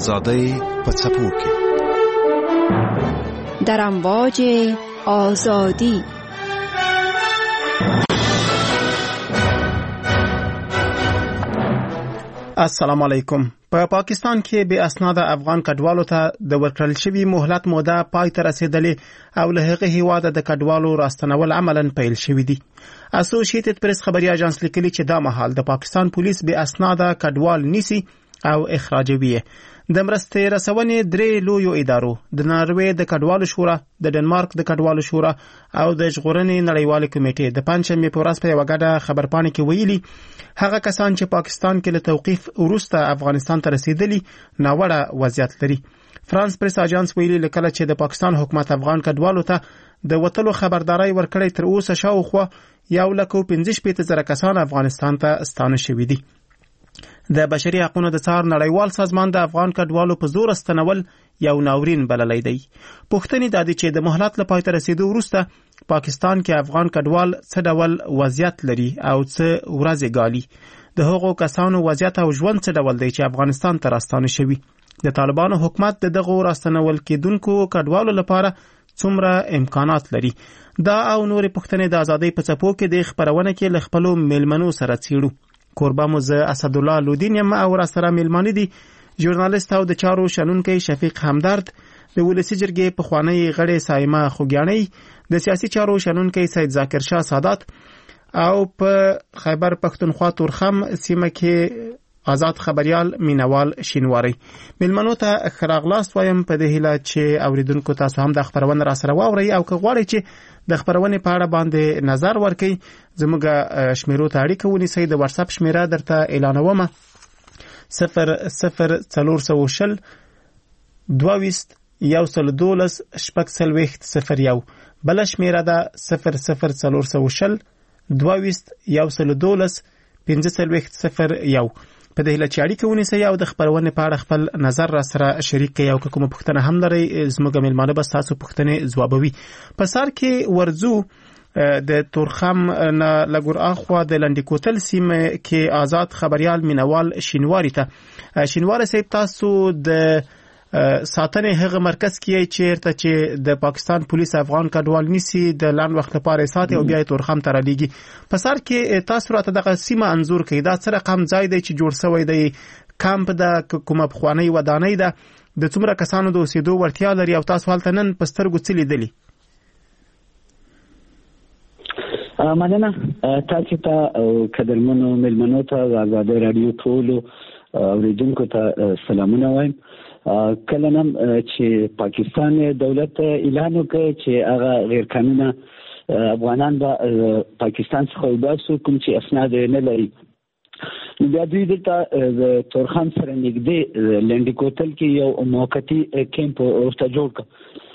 آزادی په څپو کې در امواج آزادی. السلام علیکم. په پاکستان کې به اسناد افغان کډوالو ته د ورکړل شوی مهلت موده پای ته رسیدلې او له هغه هیواده د کډوالو راستنول عملاً پیل شوی دی. اسوسییټډ پریس خبري اژانس لیکلي چې دا مهال د پاکستان پولیس به اسناد کډوال نیسي او اخراجوي. د مرستې رسونې درې لویو ادارو د ناروې د کډوالو شورا، د ډنمارک د کډوالو شورا او د ژغورنې نړیوالې کمیټې د پنځمې په ورځ په یوه ګډه خبرپاڼه کې ویلي هغه کسان چې پاکستان کې له توقیف وروسته افغانستان ته رسیدلي ناوړه وضعیت لري. فرانس پریس اژانس ویلي لکه چې د پاکستان حکومت افغان کډوالو ته د وټلو خبرداري ورکړې تر اوسه شاوخوا 1,15,000 کسان افغانستان ته ستانه شوي دي. د بشري حقوقو د څار نړیوال سازمان د افغان کډوالو په زور استنول یو ناورین بللی دی. پوښتنې دا دي چې د مهلت له پای ته رسیدو وروسته پاکستان کې افغان کډوال څه ډول وضعیت لري او څه ورځې ګالي. د هغو کسانو وضعیت او ژوند څه ډول دی چې افغانستان ته راستانه شوي. د طالبانو حکومت د دغو راستنول کېدونکو کډوالو لپاره څومره امکانات لري. دا او نورې پوښتنې د ازادۍ په څپو کې د خبرونه کې له خپلو میلمنو سره څیړو. کوربه مو زه اسدالله لودین یم او را سره میلمانه دي ژورنالیست او د چارو شنونکی شفیق همدرد، د ولسی جرګې پخوانی غړی سایمه خوګیانی، د سیاسي چارو شنونکی سید ذاکر شاه سادات او په خیبر پښتونخوا تورخم سیمه کې آزاد خبريال مینوال شینواری. میلمنو ته خراغلاست وایم په دې هیله چې اوریدونکو تاسو هم د خبرونه را سره واورئ او که غواړئ چې د خبرونه په اړه باندې نظر ورکړئ زموږ شمیرو ته اړیکه ونیسئ. د واتس اپ شمیره درته اعلانوم 0040 22 112 شپږ بل شمیره ده 0040 22 112 1501. په دې هیله چې اړیکه ونیسئ او د خبرونه په اړه خپل نظر را سره شریک کړئ او که کومه پوښتنه هم لرئ زموږ میلمانه به تاسو پوښتنې ځوابوي. په سر کې ورزو د تورخم نه لګور اخوا د لنډیکوتل سیمه کې آزاد خبريال مینوال شینواری ته. شینواری صاحب تاسو د ساتنې هغه مرکز کې چیرته چې د پاکستان پولیس افغان کډوال نیسي د لاند وخت لپاره ساتي او بیا تورخم ته رالیږي. په سر کې تاسو راته دغه سیمه انزور کړئ. دا څه رقم ځای دی چې جوړ شوی دی؟ کمپ ده کومه پخوانی ودانۍ ده؟ د څومره کسانو د اوسېدو وړتیا لري او تاسو هلته نن په سترګو څه لیدلي؟ مننه تاسو ته قدرمنو میلمنو ته آزادۍ رادیو ټولو اوریدونکو ته سلامونه وایم. کله نن چې پاکستان دولت اعلان وکړ چې هغه غیر قانوني افغانان به پاکستان څخه وباسو کوم چې اسناد نه لري، نو بیا دوی دلته د تورخم سره نږدې لنډیکوتل کې یو موقتی کیمپ ورته جوړ کړ.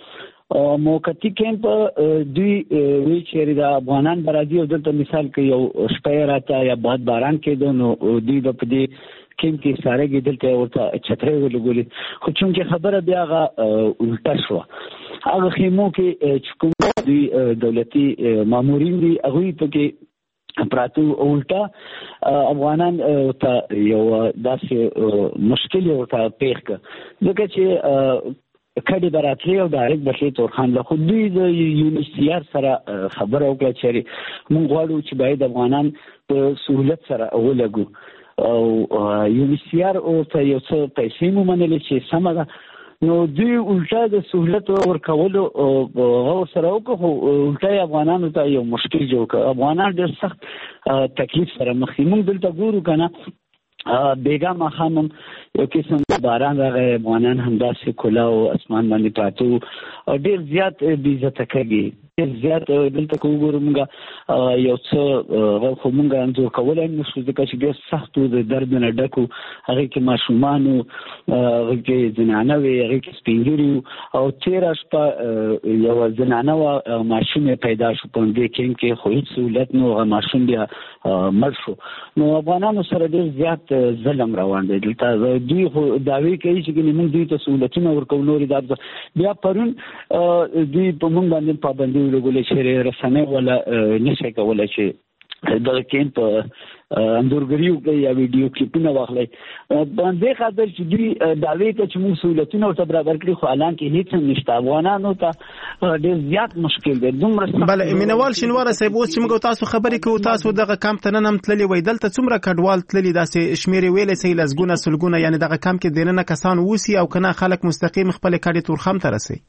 موقتی کیمپ دوی وی چې د افغانان برادي او دلته مثال کې یو شپه راته یا باران کېدو نو دوی په دې کیمپ کې ساره کې دلته ورته چترې ولګولې، خو چونکې خبره بیا هغه الټه شوه. هغه خیمو کې چې کوم دوی دولتي مامورین دي هغوی پکې پراتو الټه افغانان ته یو داسې مشکل ورته پیښ کړ ځکه چې کډي براتلی او ډایرکټ بشي تورخان له خود دوی د یونیسیار سره خبره وکړه چې موږ غواړو چې باید افغانان په سهولت سره ولګو او یونیسیار او ته یو څه پیسې مو منلې چې سمه ده. نو دوی الټا د سهولت ورکولو او سره وکړو، الټا افغانانو ته یو مشکل جوړ کړ. افغانان ډېر سخت تکلیف سره مخ دي. موږ دلته ګورو کنه بیګا مخامم یو قسم باران راغی، افغانان همداسې کلا او اسمان باندې پاتو او ډېر زیات بې عزته کوي. زیات دلته وګورو موږ یو څه خو موږ انځور کولای نشو ځکه چې ډېر سخت د درد نه ډکو، هغې کې ماشومانو، هغې کې زنانه وې، هغې کې سپین ږیري او تېره شپه یوه زنانه وه ماشوم یې پیدا شو په همدې کیمپ کې، خو هېڅ سهولت نه و، هغه ماشوم بیا مړ شو. نو افغانانو سره ډېر زیات ظلم روان دی دلته. دوی خو دعوې کوي چې ګنې موږ دوی ته سهولتونه ورکوو نورې دا بیا پرون دوی په موږ باندې پابندي ولګولې چې رسنۍ ولا نشي کولای چې دغه کیمپ اندورګریو کې یا ویډیو کلیپونه واخلي باندې خاطر چې دوی داوی ته چې موږ سہولتونه او برابر کړی خو اعلان کې هیڅ نشته افغانانو ته ډېر زیات مشکل دی دومره بل مینوال شینواره صاحب اوس چې موږ تاسو خبرې کوو تاسو دغه کمپ ته نن هم تللی وای دلته څومره کډوال تللی داسې شمیرې ویلې سي لزګونه سلګونه یعنی دغه کمپ کې دنه کسان ووسی او کنه خلک مستقیم خپل کډي تورخم ته رسي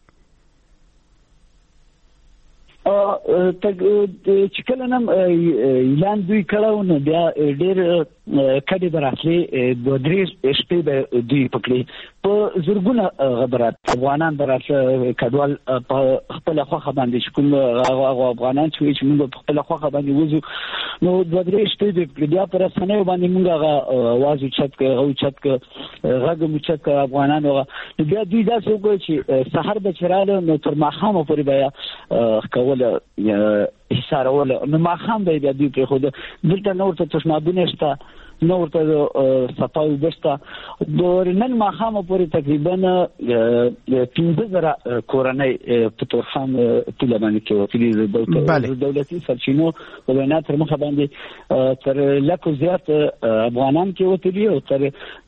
چې کله نن اعلان دوی کړو نو بیا ډېر کډي دراتلي د درې شپې به دوی پکړي په زورګونه غبرات افغانان دراتل کډوال په خپل خوخه باندې چې کوم افغانان چې موږ په خپل خوخه باندې وځو نو د درې شپې د بیا پر سنې باندې موږ आवाज چت غږ چت افغانان بیا دوی دا څه کوي چې سحر به چراله نو تر ماخامه پورې بیا کول حسارول نو ماخام به بیا دوی په خود دلته نور ته تشنابونه شته نور ته صفاوي بسته د نن ماخامه پورې تقریبا 15000 کورنۍ په تورخم ټول باندې کې وتلي دولتي سرچینو په وینا تر مخه باندې تر لکه زیات افغانان کې وتلي او تر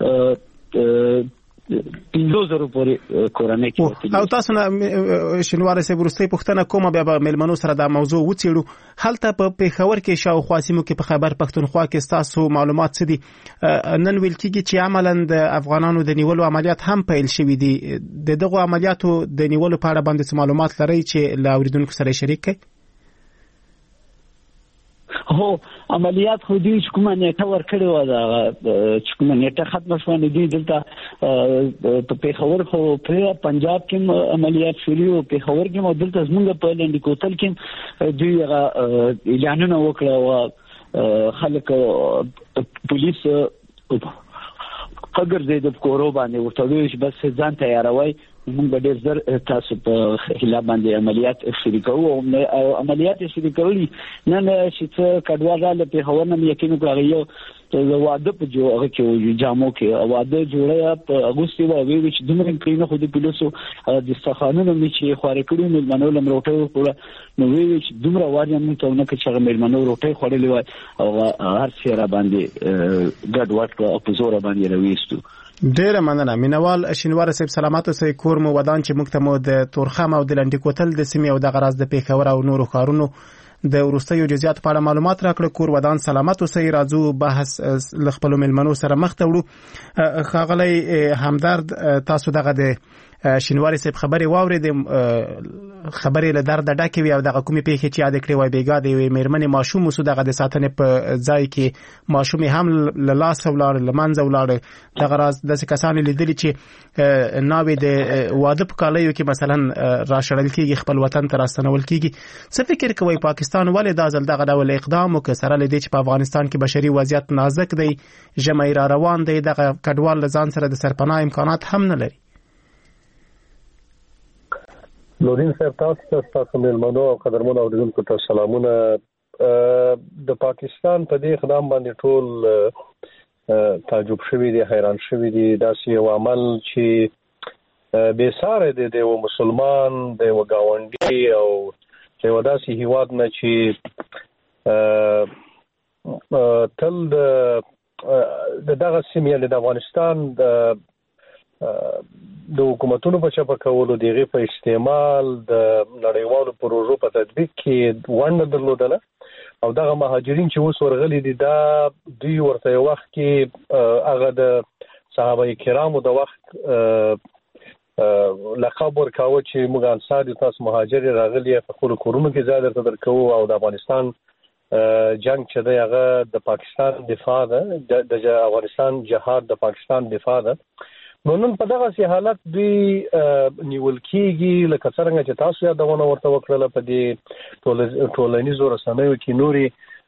5000 پورې کورنۍ کې او تاسو نه شینواره سه ورستي پښتنه کومه بیا ملمنو سره دا موضوع وڅېړو هلته په پیښور کې شاوخوا سیمو کې په خیبر پښتونخوا کې تاسو معلومات څه دي نن ویل کېږي چې عملاً د افغانانو د نیولو عملیات هم پیل شوي دي دغه عملیاتو د نیولو په اړه باندې معلومات لري چې لا اوریدونکو سره شریک کړئ هو عملیات خو دې کومه نیټه ورکړې و دا چې کومه نیټه ختم شو نه دي دلته په پیښور خو په پنجاب کې عملیات شروع او پیښور کې مو دلته زموږ په لنډ کوتل کې دوی اعلانونه وکړه او خلک پولیس قدر زید په کورو باندې ورته ویل چې بس ځان تیاروي موږ به ډېر زر تاسو په خلاف باندې عملیات شروع کوو او عملیات شروع کړلي نن چې کډوال له پیښور نه یقین وکړي یو واده په جوړه کې جامو کې واده جوړه په اگست او وی چې دومره کړي خو د پولیسو د استخانونو چې خوارې کړي نو منول مروټه وکړه نو وی چې دومره واري موږ ته نه کې چې مېلمنو روټه خوړلې و او هر څه را باندې ګډ وټ او په زور باندې رويستو ډیره مننه مینوال شینواره صاحب سلامات اوسئ کور مو ودان چې موږ ته مو د تورخم او د لنډی کوتل د سیمې او د غراز د پیښور او نورو ښارونو د وروستیو جزئیات په اړه معلومات راکړه کور ودان سلامات اوسئ راځو بحث لخپل ملمنو سره مخ ته وړو خاغلی همدرد تاسو دغه د شینواری صاحب خبري واورید خبري له درد ډکه وی او دغه کومې پیښې چې یاد کړې وای بیګا دی مېرمنې ماشوم وسو دغه د ساتنې په ځای کې ماشوم هم له لاس ولاړ لمنځه ولاړ دغه راز د کسان لیدل چې ناوې د واده په کالیو کې مثلا راشړل کېږي خپل وطن ته راستنول کېږي څه فکر کوي پاکستان ولې دا ځل دغه ډول اقدام وکړ سره لدی چې په افغانستان کې بشري وضعیت نازک دی جمعي را روان دی دغه کډوال ځان سره د سرپناه امکانات هم نه لري نورین صاحب تاسو مېلمنو او قدرمنو اوریدونکو ته سلامونه د پاکستان په دې اقدام باندې ټول تعجب شوي دي حیران شوي دي داسې یو عمل چې بې ساره دی د یو مسلمان د یو ګاونډي او د یو داسې هیواد نه چې تل د دغه سیمې د افغانستان د حکومتونو په چپه کولو دغه په استعمال د نړیوالو پروژو په تطبیق کې ونډه درلودله او دغه مهاجرین چې اوس ورغلي دي دا دوی ورته یو وخت کې هغه د صحابه کرامو د وخت لقب ورکاوه چې موږ انصار یو تاسو مهاجر راغلي په خپل کورونو کې ځای درته درکوو او د افغانستان جنگ چې دی هغه د پاکستان دفاع ده د افغانستان جهاد د پاکستان دفاع ده نو نن په دغه سي حالت دوی نیول کېږي لکه څنګه چې تاسو یادونه ورته وکړله په دې ټولنیزو رسنیو کې نوري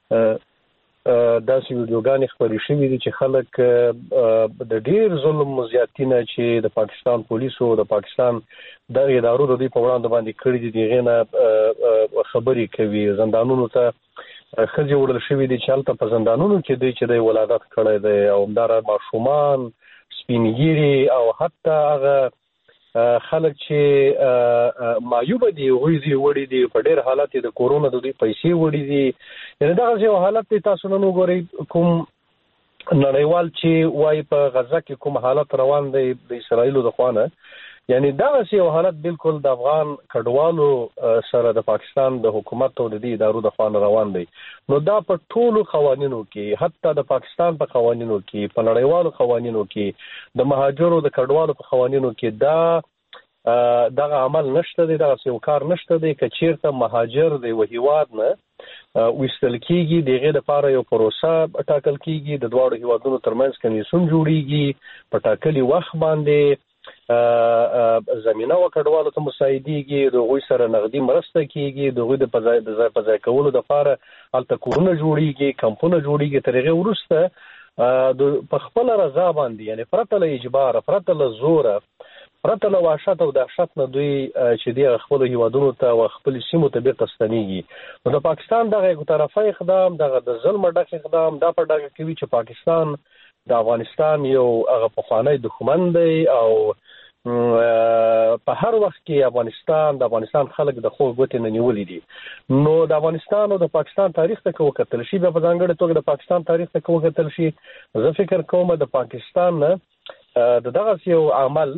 داسې ویډیوګانې خپرې شوې دي چې خلک د ډېر ظلم زیاتینه چې د پاکستان پولیسو د پاکستان د ادارو د دوی په وړاندې باندې کړي دي دغه نه خبرې کوي زندانونو ته خځې وړل شوې دي چې هلته په زندانونو کې دوی چې د ولادت کړی دی او همدارا ماشومان سپینګیری او حتی هغه خلک چې مایوب دي وایي وړي دي په ډېر حالت د کورونا د دوی پیسې وړي دي یعنی دا یو حالت تاسو نن وګورئ کوم نړیوال چې وایي په غزه کې کوم حالت روان دی د اسرایل د خوانه یعنی دا یو حالت بالکل د افغان کډوالو سره د پاکستان د حکومت او د دې ادارو د خوانه روان دی نو دا په ټولو قوانینو کې حتی د پاکستان په قوانینو کې په نړیوالو قوانینو کې د مهاجرو د کډوالو په قوانینو کې دا عمل نشته دی دا یو کار نشته دی چې چیرته مهاجر دی وهیواد نه وستل کیږي دغه لپاره یو پروسه ټاکل کیږي د دوه هیوادونو ترمنځ کمیسیون جوړیږي په ټاکلي وخت باندې زمينه وکړوالو ته مساعديږي دغه سره نقدي مرسته کیږي دغه د پځای کولو د لپاره الته کورونه جوړیږي کمپونه جوړیږي ترغه ورسته په خپل رضا باندې یعنی پرته له اجبار پرته له زور پرته له وحشت او دهشت نه دوی چې دی خپل هیوادونو ته او خپل سیمو ته بیرته ستنیږي نو د پاکستان دغه یو طرفه اقدام دغه د ظلم ډک اقدام دا په ډاګه کوي چې پاکستان د افغانستان یو هغه پخوانی دښمن دی او په هر وخت کې د افغانستان خلک د خو ګوتې نه نیولې دي نو د افغانستان او د پاکستان تاریخ ته وکتل شي په ځانګړي توګه د پاکستان تاریخ ته وکتل شي زه فکر کوم د پاکستان دغه یو عمل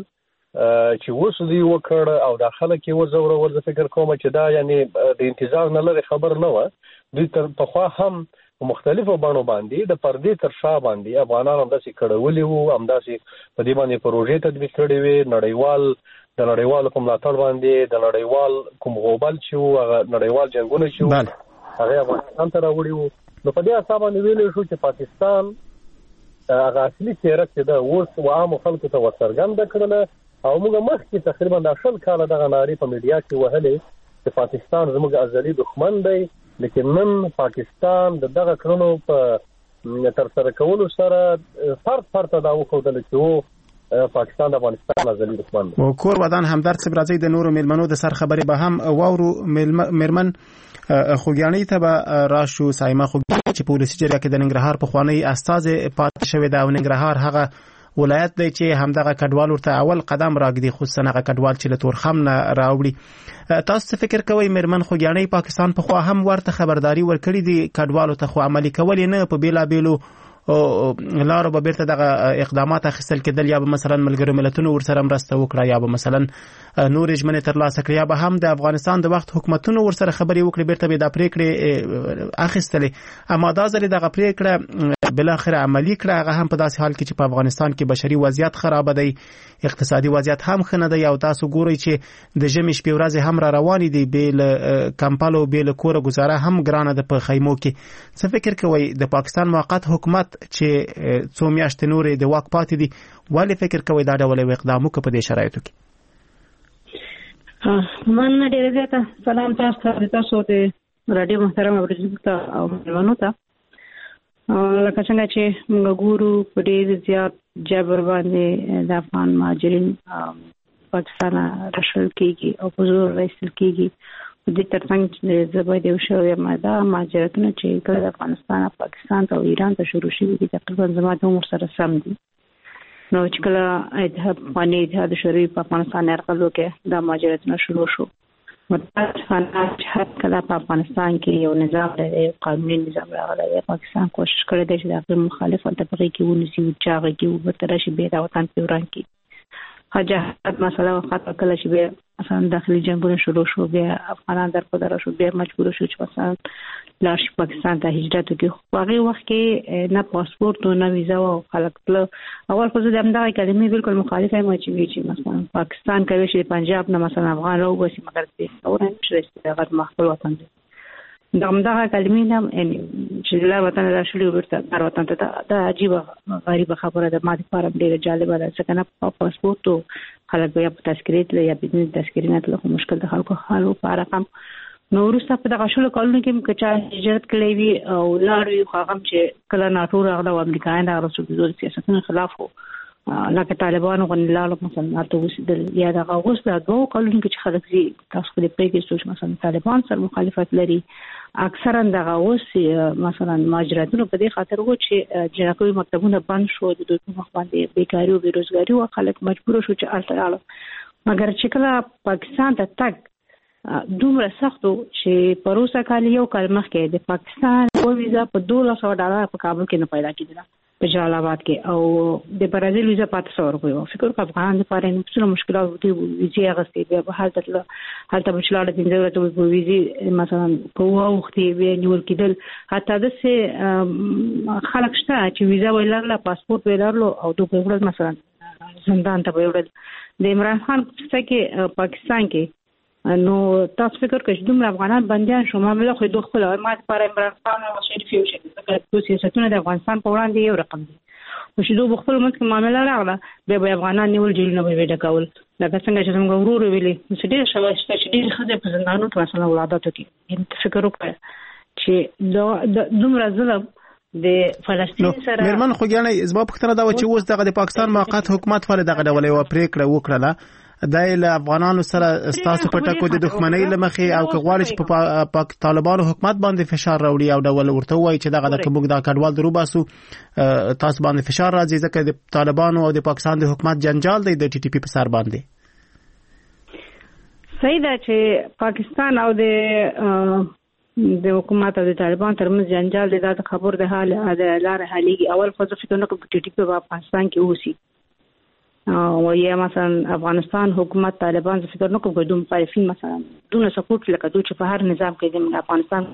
چې وسوي وکړ او د خلک یو زورور زه فکر کوم چې دا یعنی د انتظار نه لري خبر نه و دوی تر پخوا هم مختلفو بڼو باندې د پردې تر شا باندې افغانان هم داسې کړولي وو هم داسې په دې باندې پروژې تطبیق کړې وې د نړیوال کوم ملاتړ باندې د نړیوال کوم غوبل چې هغه نړیوال جنگونه چې هغه افغانستان ته راوړي وو نو په دې اساس باندې ویل شو چې پاکستان هغه اصلي څېره چې د اوس عام خلکو ته ورڅرګنده کړله او موږ مخکې تقریبا د 10 کال دغه ناری په میډیا کې وهلې چې پاکستان زموږ ازلي دښمن دی لیکن نن پاکستان دغه کړنو په تر سره کولو سره فرق دا وکړل چې پاکستان د افغانستان ازلي دښمن دی او کور ودان همدرد صاحب راځي د نورو ملمنو د سر خبرې به هم واورو مرمن خوګیانی ته به راشو سایمه خوګیانی چې پولیسي جریه کې د ننګرهار په خوانی استاد پات شوی دا ننګرهار هغه ولایت دی چې همدغه کډوال ورته اول قدم راګدي خصوصا هغه کډوال چې له تورخم نه راوړي تاسو فکر کوئ مرمن خوګیانی پاکستان په خوا هم ورته خبرداري ورکړي دي کډوالو ته خو عملي کول نه په بیلا بیلو لارو به بیرته دغه اقدامات اخیستل کېدل یا به مثلا ملګرو ملتونو ورسره مرسته وکړه یا به مثلا نور ژمنې ترلاسه کړي یا به هم د افغانستان د وخت حکومتونو ورسره خبرې وکړي بیرته به د پریکړې اخیستلې اما دا ځلې دغه پریکړه بل اخر عملی کړه هغه هم په داسې حال کې چې په افغانستان کې بشري وضعیت خراب دی اقتصادي وضعیت هم ښه نه دی او تاسو ګورئ چې د ژمي شپې ورځې هم را روانې دي بیل کمپالو بیل کور گزاره هم ګرانه ده په خیمو کې څه فکر کوئ د پاکستان موقت حکومت چې څو میاشتې نورې د واک پاتې دي ولې فکر کوئ دا ډول اقدام وکړي په دې شرایطو کې من ډېر زیاته سلام تاسو ته رادیو محترم اوریدونکو او ملمنو ته لکه څنګه چې موږ ګورو په ډېر زیات جبر باندې د افغان مهاجرین پاکستان راشل کېږي او په زور راشل کېږي د ترڅنګ زبېد یو شو یا ماده مهاجرتونه چې کله د افغانستان پاکستان او ایران ته شروع شوي دي تقریبا زما د عمر سره سم دي نو چې کله اتحاد شوروي په افغانستان یرغل وکړ د مهاجرتونه شروع شو متاسفانه چې کله په افغانستان کې یو نظام دی قانوني نظام راغلی پاکستان کوشش کړی دی چې د مخالفت طبقه کې ونیسي او چاغه کې وبتره شي به د وطن په وران کې حاجت مسله وخت کله چې به مثلا داخلي جنگونه شروع شو بیا افغانان در په درشو بیا مجبور شو چې مثلا لاش پاکستان ته هجرت وکړي هغه وخت کې نه پاسپورت او نه ویزا او خلک اول خو د همدغه کلمې بالکل مخالفه ما چې مثلا پاکستان کوي چې پنجاب نه مثلا افغان راوځي مګر دې اورن چې هغه مخبل وطن دی دغه کلمې هم چې لا وطن راشلي ورته در وطن ته دا عجیب غریب خبره ده ما لپاره ډېر جالبه ده ځکه نه پاسپورت او خلک یا په تذکرې یا بدون تذکرې نه له مشکل د خلکو حالو په رقم نو ورسته په دغه شلو کلونو کې کچا هجرت کړی وي او لاړ وي خو هغه چې کله ناټو راغله او امریکایان د رسول سیاستونو خلاف وو لکه طالبانو غنلالو مثلا تاسو یا دغه اوس د دوه کلونو کې چې خلک زی تاسو په دې کې سوچ مثلا طالبان سره مخالفت لري اکثرا دغه اوس مثلا مهاجرتونو په دې خاطر وو چې جنکوي مکتبونه بند شو د دوی په مخ باندې بیکاری او بیروزګاری او خلک مجبور شو چې الته مګر چې کله پاکستان ته تک دومره سختو چې پروسه کال یو کال مخکې د پاکستان ویزا په $1200 په کابل کې نه پیدا کېده په جلال آباد کې او د برازیل ویزا په $800 فکر کوم افغان لپاره نه څه مشکلات دي ویزه غستې بیا په حالت هلته بچلاړه د ضرورت په ویزه مثلا په وخت یې نیول کېدل حتی د څه خلک شته چې ویزا ولرله پاسپورت ولرلو او دوی په ورځ مثلا زندان ته وړل د عمران خان څخه کې پاکستان کې نو تاسو فکر کوئ چې دومره افغانان بنديان شو معاملې خو دوه خپل ما لپاره عمران خان او شریف یو شي د سیاستونو د افغانستان په وړاندې یو رقم دي او چې دوه خپل منځ کې معاملې راغله به افغانان نیول جیلونه به ډکول لکه څنګه چې موږ ورور ویلي چې ډېر شوی چې ډېر خځې په زندانونو کې مثلا ولادت کوي فکر وکړئ چې دومره ظلم د فلسطین سره مرمن خوګیانه زما پوښتنه دا و چې اوس دغه د پاکستان موقت حکومت فر دغه ډول یو پریکړه وکړه دایله افغانانو سره ستاسو په ټکو د دښمنۍ لمخې او کغواړي چې په طالبانو حکومت باندې فشار راوړي او ډول ورته وایي چې دغه د کومګ د کډوال دروباسو تاسو باندې فشار راځي ځکه د طالبانو او د پاکستان د حکومت جنجال دی د ټي ټي پی په سر باندې صحیح ده چې پاکستان او د حکومت او د طالبان ترمنځ جنجال دی دا خبر ده حال د لار حالي اول خو ځکه نو په ټي ټي پی په افغانستان کې اوسي او یا مثلا افغانستان حکومت طالبان څه فکر نه کوي دوی مخالفین مثلا دونه سپورټ لکه دوی چې په هر نظام کې د افغانستان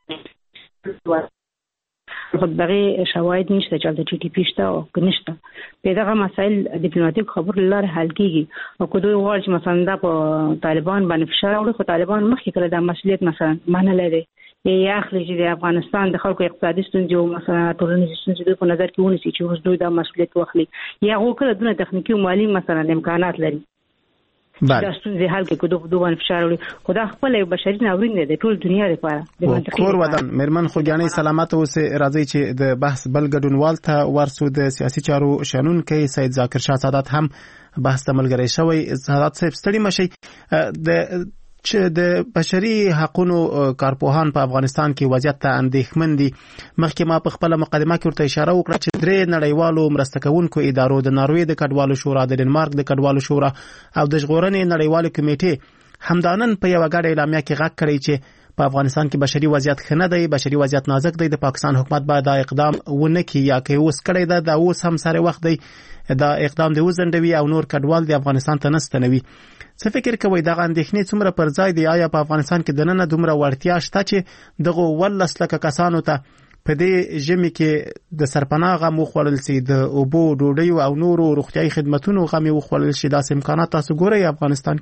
خو دغه شواهد نشته چې د ټي ټي پی شته او نشته په دغه مسایل ډیپلوماټیک خبر لاره حل کیږي او کوم وایي چې مثلا د طالبان باندې فشار راوړي خو طالبان مخکې کړه د مسؤلیت مثلا معنی لري یا اخلي چې د افغانستان د خلکو اقتصادي ستونزې او مثلا ټولنیزې ستونزې په نظر کې ونیسي چې اوس دوی د مسؤلیت واخلي یا غوښتل دونه تخنیکی او مالی مثلا امکانات لري دا ستونزې حل کې کوم دوه باندې فشار وړي خدا خپل بشري ناورین دی ټول دنیا لپاره د منطقي کور ودان مرمن خوګیانه سلامت اوسه راځي چې د بحث بل ګډونوال ته ورسو د سیاسي چارو شنن کې سید ذاکر شاه سادات هم بحث ته ملګری شوی سادات صاحب ستړي مشي د چې د بشري حقوقو کارپوهان په افغانستان کې وضعیت ته اندېښمن دي مخکې ما په خپل مقدمه کې ورته اشاره وکړه چې درې نړیوالو مرسته کوونکو ادارو د ناروې د کډوالو شورا د ډنمارک د کډوالو شورا او د ژغورنې نړیوالې کمیټې همدانن په یو غاډه اعلامیه کې غږ کړی چې په افغانستان کې بشري وضعیت ښه نه دی بشري وضعیت نازک دی د پاکستان حکومت باید دا اقدام ونه کړي یا که اوس کړی دا اوس هم سره وخت دی دا اقدام دی وزندوي او نور کډوال د افغانستان ته نستنوي څه فکر کوئ دا اندېښنې څومره پر ځای دی آیا په افغانستان کې د نن دومره وړتیا شته چې دغه ولس لکه کسانو ته په دې ژمي کې د سرپناه غم وخوړل سي د اوبو ډوډۍ او نورو روغتيایي خدماتونو غم وخوړل شي داسې امکانات تاسو ګورئ افغانستان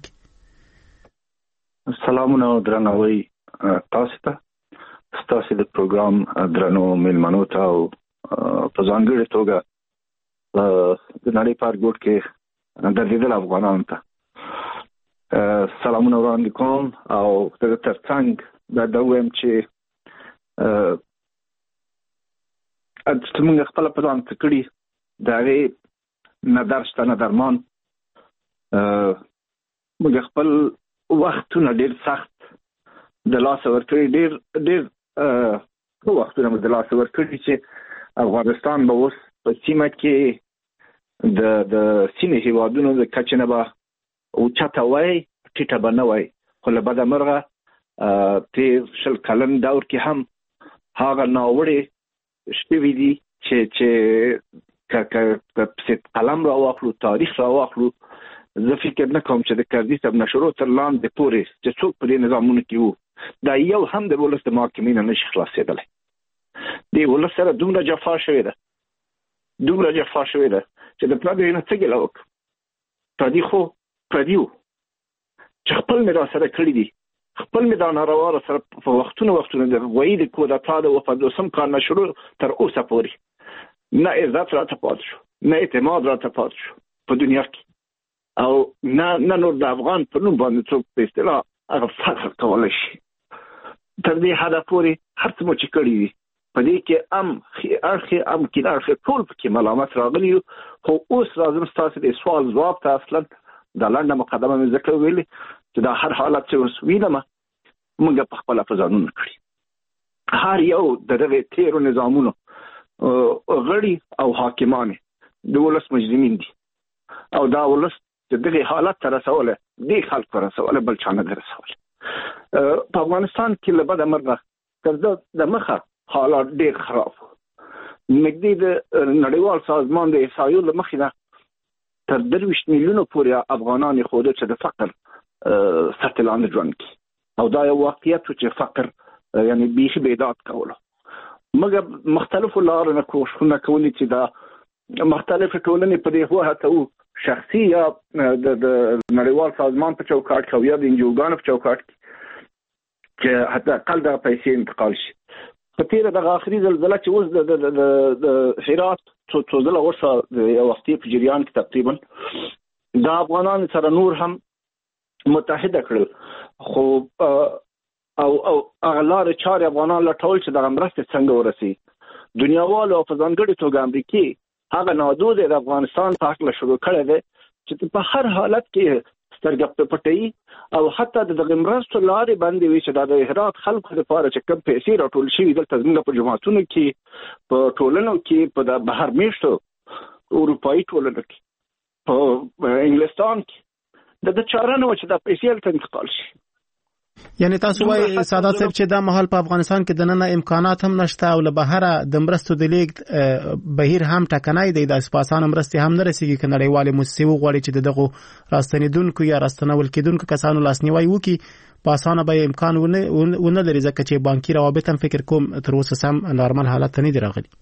کې سلامونه درناوي تاسو ته ستاسو د پروګرام درنو ملمنو ته او په ځانګړي توګه د نړۍ په ګډ کې د دې افغانانو ته سلامونه وړاندې کوم او د ترڅنګ دا وایم چې څنګه خپل په ځان تکړی دا غي ندرشته ندرمان موږ خپل وختونه ډیر سخت د لاس ورکړي ډیر وختونه د لاس ورکړي چې افغانستان به اوس په سیمه کې د سیمې هیوادونو د کچنه به او چاته وای ټیټه بنوي خو له بده مرغه تیر شل کلن دور کې هم هغه ناوړي شپې دي چې قلم را واخلو تاریخ را واخلو زه فکر نه کوم چې د کردي سب نشرو تر لاندې پورې چې څوک په دې نظامونو کې وو دا یو هم د ولس د محاکمې نه نشي خلاصېدلی دی ولس سره دومره جفا شوې ده چې د پردي نه څه ګیله وکړو پردي خو پردیو چې خپل مې را سره کړی دي خپل مې دا ناروا سره په وختونه د وایي د کودتا د وفادوسم کار نشرو تر اوسه پورې نه عزت راته پاتې شو نه اعتماد راته پاتې شو په دنیا کې او نه نور د افغان په نوم باندې څوک په اصطلاح هغه فخر کولی شي تر دې حده پورې هر څه مو چې کړي دي په دې کې ام کیناړ ټول پکې ملامت راغلي خو اوس لازم ستاسو د سوال ځواب ته اصلا دا لنډه مقدمه مې ذکر ویلي چې دا هر حالت چې اوس وینم موږ په خپله په ځانونه کړي هر یو د دغه تیرو نظامونو غړي او حاکمان د ولس مجرمین دي او دا ولس دغه حالت ته رسوله دي خلکو رسوله بل چا نه رسوله. په افغانستان کې له بده مرغه تر د مخه حالات ډېر خراب نږدې د نړیوال سازمان د احصایو له مخې نه تر 23 میلیونو پورې افغانان خوده چې د فقر سطح لاندې ژوند کوي او دا یو واقعیت چې فقر یعنی بیخي بیداد کوله. مګر مختلفو لارو نه کوښښونه کوي چې دا مختلف ټولنې په دې وهته شخصي یا د نړیوال سازمان په چوکاټ کې یا د انجوګانو په چوکاټ کې چې حتی اقل د پیسې انتقال شي. په تیره د آخري زلزله چې اوس د هرات څو ځله وشوه د یو وختي په جریان کې تقریبا د افغانانو سره نور هم متحده کړل، خو او هغه لارې چارې افغانان لټول چې دغه مرستې څنګه ورسي. دنیاوالو او په ځانګړي توګه امریکې هغه نادود د افغانستان په هکله شروع کړی دی چې په هر حالت کې سترګې پټوي او حتی د دغه مرستو لارې باندې وي چې د هرات خلکو لپاره چې کوم پیسې راټول شوي دلته زموږ په جماعتونو کې په ټولنو کې په د بهر میشتو اروپایي ټولنو کې په انګلستان کې د چاره نه و چې دا پیسې هلته انتقال شي. یعنی تاسو وایي سادات صاحب چې دا مهال په افغانستان کې دننه امکانات هم نشته او له بهره د مرستو د لیږد بهیر هم ټکنی دی، د اسپاسانو مرستې هم نه رسیږي که نړیوالې موسسې وغواړي چې د دغو راستنېدونکو یا راستنول کېدونکو کسانو لاسنیوی وکړي په اسانه به امکان ونه لري ځکه چې بانکي روابط هم فکر کوم تر اوسه سم نارمل حالت ته نه دي راغلي.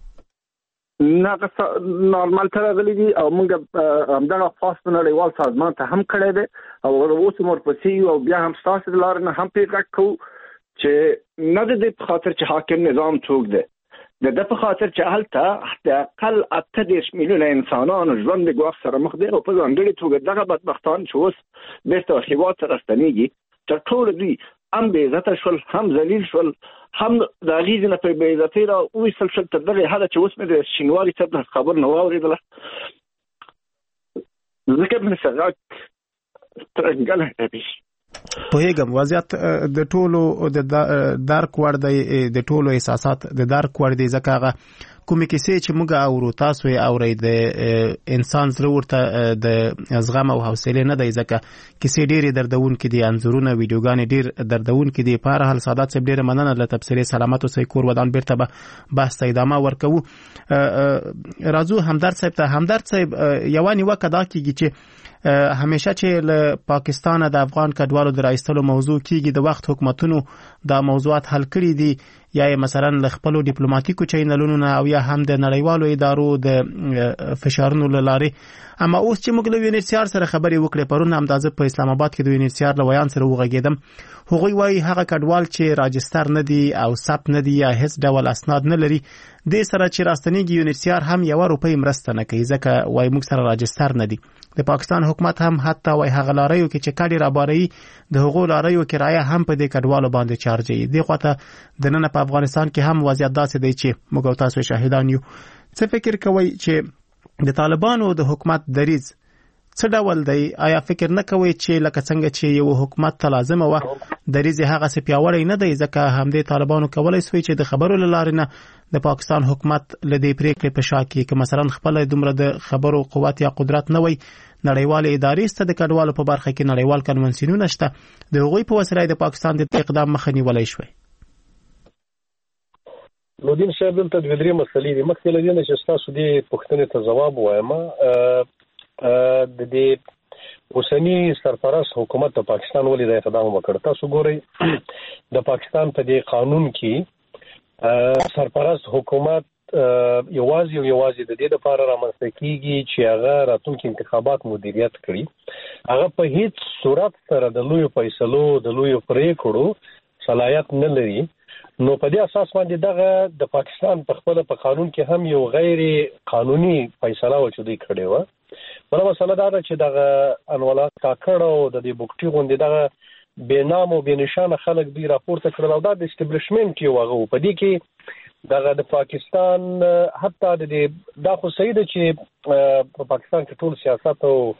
نه نارمل ته راغلي دي او موږ همدغه خاص نړیوال سازمان ته هم کړی دی او اوس ورپسې او بیا هم ستاسو د لارې نه هم پرې غږ کوو چې نه د دې په خاطر چې حاکم نظام څوک دی، د ده په خاطر چې هلته د اقل 28 میلیونه انسانانو ژوند د ګواښ سره مخ دی او په ځانګړي توګه دغه بدبختان چې اوس بیرته هېواد ته راستنېږي تر ټولو دوی هم بې عزته شول، هم ذلیل شول، هم د هغې نه په بې عزتۍ را وویستل شول تر دغې حده چې اوس مې د شینواري صاحب نه خبر نه واورېدله ځکه مې څه غږ ترنګلی دی. پوهېږم وضعیت د ټولو د درک وړ دی، د ټولو احساسات د درک وړ دی ځکه هغه کومې کیسې چې موږ اورو تاسو یې اورئ د انسان زړه ورته د زغم او حوصلې نه دی ځکه کیسې ډېرې دردونکې دي، انځورونه ویډیوګانې ډېر دردونکې دي. په هر حال سادات صاحب ډېره مننه له تبصرې سلامت اوسئ، کور ودان بیرته به بحث ته ادامه ورکوو. راځو همدرد صاحب ته. همدرد صاحب یوه نیوکه دا کېږي چې همیشه چې له پاکستانه د افغان کډوالو د راایستلو موضوع کېږي د وخت حکومتونو دا موضوعات حل کړي دي یا مثلا له خپلو ډیپلوماټیکو چینلونو نه او یا هم د نړیوالو ادارو د فشارونو له لارې. اما اوس چې موږ له یونیسیار سره خبرې وکړې، پرون همدازه په اسلام آباد کې د یونیسیار له ویان سره وغږېدم، هغوی وایي هغه کډوال چې راجستر نه دي او ثبت نه دي یا هیڅ ډول اسناد نه لري دې سره چې راستنېږي یونیسیار هم یوه روپۍ مرسته نه کوي ځکه وایي موږ سره راجستر نه دي. د پاکستان حکومت هم حتی وایي هغه لاریو کې چې کډې راباروي د هغو لاریو کرایه هم په دې کډوالو باندې چارجوي. دې خواته دننه په افغانستان کې هم وضعیت داسې دی چې موږ او تاسو شاهدان یو. څه فکر کوئ چې د طالبانو د حکومت دریځ څه ډول دی؟ آیا فکر نه کوئ چې لکه څنګه چې یو حکومت ته لازمه وه دریځ یې هغسې پیاوړی نه دی ځکه همدې طالبانو کولی سوی چې د خبرو له لارې نه د پاکستان حکومت له دې پرېکړې په شا کې که مثلا خپله دومره د خبرو قوت یا قدرت نه وی، نړیوالې ادارې شته د کډوالو په برخه کې، نړیوال کنونسیونونه شته، د هغوی په وسیله د پاکستان د اقدام مخه نیولی شوی. نودین صاحب دلته دوه درې مسلې دي. مخکې له دې نه چې ستاسو دې پوښتنې ته ځواب وایم، د دې اوسني سرپرست حکومت د پاکستان ولې د اقدام وکړ؟ تاسو ګورئ د پاکستان په دې قانون کې سرپرست حکومت یوازې د دې لپاره رامنځته کیږي چې هغه راتلونکي انتخابات مدیریت کړي، هغه په هیڅ صورت سره د لویو فیصلو د لویو پریکړو صلاحیت نه لري. نو په دې اساس باندې دغه د پاکستان په خپل په قانون کې هم یو غیر قانوني فیصله و چې دوی کړې وه. بله مسله دا ده چې دغه انوالات کاکړ او د دې بوکټي غوندې دغه بې نام او بې نشانه خلک دوی راپورته کړل او دا د اسټبلیشمنټ یو هغه و. په دې کې دغه د پاکستان حتی د دې دا خو صحیح ده چې په پاکستان کې ټول سیاست او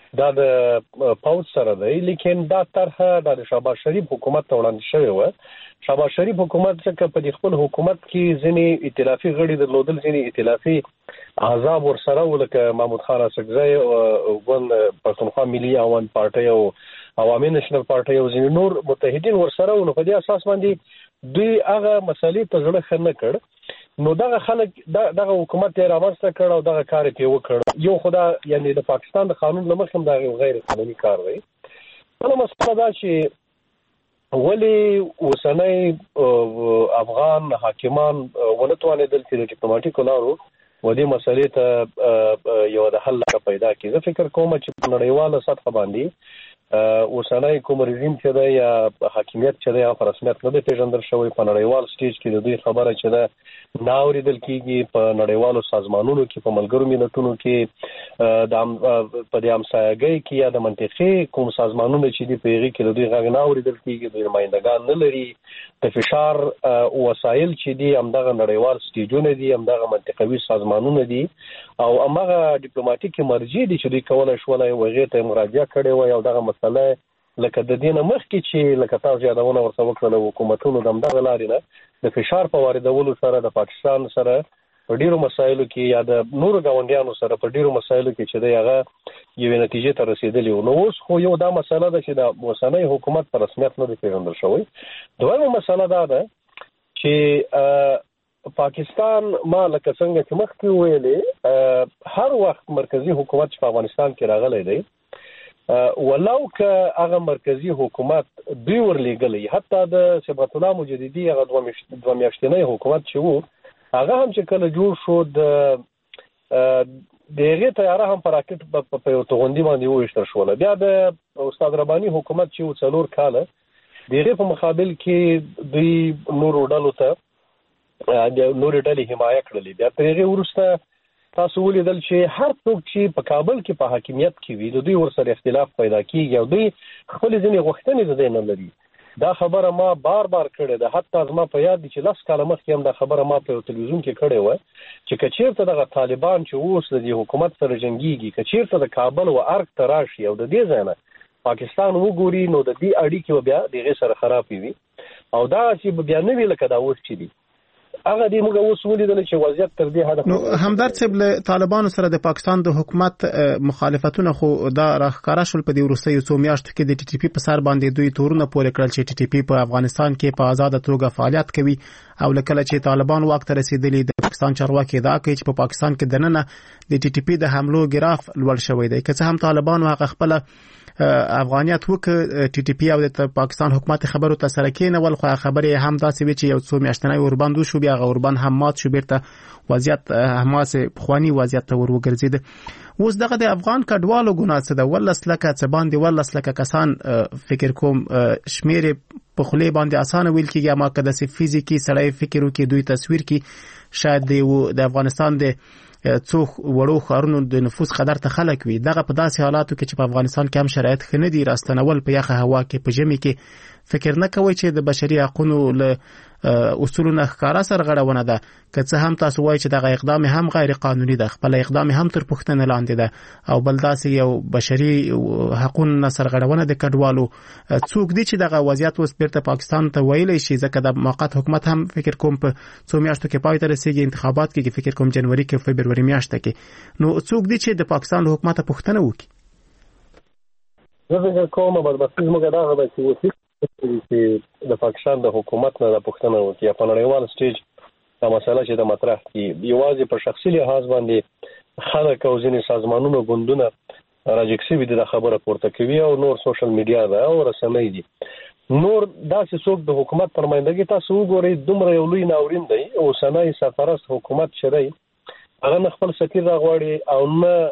دا د پاوڅ سره دی، لیکن دا طرحه د شهباز شریف حکومت ته وړاندې شوې و. شهباز شریف حکومت څخه په خپل حکومت کې ځینې ائتلافي غړي درلودل، ځینې ائتلافي احزاب ورسره ولکه محمود خان اسدزی او ګوند پښتونخوا ملي عوام پارټي او عوامي نېشنل پارټي او ځینې نور متحدین ورسره ول. په دې اساس باندې دوی هغه مسلې ته ځړه خنه کړ. نو دغه خلک دغه حکومت یې رامنځته کړ او دغه کار یې وکړ. یو خدا یعنی د پاکستان د قانون له مخې دا غیر قانوني کار دی. بله مسله دا چې ولې اوسنی افغان حاکمان ونه توانېدل چې د ډیپلوماټیکو لارو و دې مسلې ته یو د حل لاره پیدا کړي. زه فکر کوم چې په نړیواله سطحه باندې اوسنی کوم رژیم چې دی یا حاکمیت چې دی هغه په رسمیت نه دی پیژندل شوی. په نړیوال سټیج کې د دوی خبره چې ده نه اورېدل کېږي. په نړیوالو سازمانونو کې، په ملګرو ملتونو کې، په دې همسایګۍ کې یا د منطقې کوم سازمانونه چې دي په هغې کې د دوی غږ نه اورېدل کېږي. دوی نمایندګان نه لري. د فشار وسایل چې دي همدغه نړیوال سټیجونه دي، همدغه منطقوي سازمانونه دي او همغه ډیپلوماټیکې مرجع دي چې دوی کولی شولی هغې ته مراجعه کړې وای او دغه مسله لکه د دې نه مخکې چې لکه تاسو یادونه ورته وکړله حکومتونو د همدغه لارې نه د فشار په واردولو سره د پاکستان سره په ډیرو مسایلو کې یا د نورو ګاونډیانو سره په ډیرو مسایلو کې چې دی هغه یوې نتیجې ته رسېدلی و. نو اوس خو یو دا مسله ده چې د اوسنی حکومت په رسمیت نه دی پیژندل شوی. دویمه مسله دا ده چې پاکستان ما لکه څنګه چې مخکې ویلې هر وخت مرکزی حکومت چې په افغانستان کې راغلی دی ولو که هغه مرکزی حکومت دوی ورلېږلی، حتی د صبغت الله مجددي هغه دوه میاشتنی حکومت چې و هغه هم چې کله جوړ شو د هغې تیاره هم په راکټ په یو توغندي باندې وویشتل شوله. بیا د استاد رباني حکومت چې و 4 کاله د هغې په مقابل کې دوی نورو ډلو ته نورې ډلې حمایه کړلې. بیا تر هغې وروسته تاسو ولیدل چې هر څوک چې په کابل کې په حاکمیت کې وي د دوی ورسره اختلاف پیدا کېږي او دوی خپلې ځینې غوښتنې د دی نه لري. دا خبره ما بار کړې ده. حتی زما په یاد دي چې 10 کاله مخکې هم دا خبره ما په یو تلویزیون کې کړې وه چې که چېرته دغه طالبان چې اوس د دې حکومت سره جنګېږي، که چېرته د کابل و ارګ ته راشي او د دې ځای نه پاکستان وګوري نو د دې اړیکې به بیا د هغې سره خرابې وي او دغسې به بیا نه وي لکه دا اوس چې دي. هغه دې موږ اوس ولیدل چې وضعیت تر دې حده. نو همدرد صاحب له طالبانو سره د پاکستان د حکومت مخالفتونه خو دا راښکاره شول په دې وروستیو څو میاشتو کې د ټي ټي پي په سر باندې دوی تورونه پورې کړل چې ټي ټي پي په افغانستان کې په آزاده توګه فعالیت کوي او لکه چې طالبان واک ته رسیدلی د پاکستان چارواکي دا کوي چې په پاکستان کې دننه د ټي ټي پي د حملو ګراف لوړ شوی دی. که څه هم طالبان هغه خپل افغانیت وکړ ټي ټي پی او د پاکستان حکومت خبرو ته سره کېنول، خو خبرې هم داسې وي چې یو څو میاشتنی اوربند شو، بیا اوربند هم مات شو، بیرته وضعیت هماسې پخوانی وضعیت ته ورګرځید. اوس دغه د افغان کډوالو ګناه څه ده؟ 12 لکه څه باندې 12 لکه کسان فکر کوم شمیر په خلی باندې اسانه ویل کېږي، اما که د فزیکی سړی فکر وکړي دوی تصویر کې شاید د افغانستان د څو وړو ښارونو د نفوس قدر ته خلک وي. دغه په داسې حالاتو کې چې په افغانستان کې هم شرایط ښه نه دي، راستنول په یخه هوا کې په ژمي کې، فکر نه کوئ چې د بشري حقونو له اصولو نه ښکاره سرغړونه ده؟ که څه هم تاسو وایئ چې دغه اقدام هم غیر قانوني ده، خپل اقدام هم تر پوښتنې لاندې ده، او بل داسې یو بشري حقونو نه سرغړونه د کډوالو څوک دي چې دغه وضعیت اوس بیرته پاکستان ته ویلی شي؟ ځکه د موقت حکومت هم فکر کوم په څو میاشتو کې پای ته رسېږي، انتخابات کې فکر کوم جنوري کې فبروري میاشته کې. نو څوک دي چې د پاکستان له حکومت پوښتنه وکړي؟ زه فکر کوم بدبختي زموږ دغه ده چې د پاکستان د حکومت نه د پوښتنه وکړي په نړیوال سټیج دا مسله چې د مطرح کړي. یوازې په شخصي لحاظ باندې خلک او ځینې سازمانونو ګوندونه راجګ شوي دي دا خبره پورته کوي او نور سوشل میډیا ده او رسنۍ دي. نور داسې څوک د حکومت پر مایندګي تاسو وګورئ دومره یو لوی ناورین دی. اوسنی سرپرست حکومت چې دی هغه نه خپل سفیر راغواړي او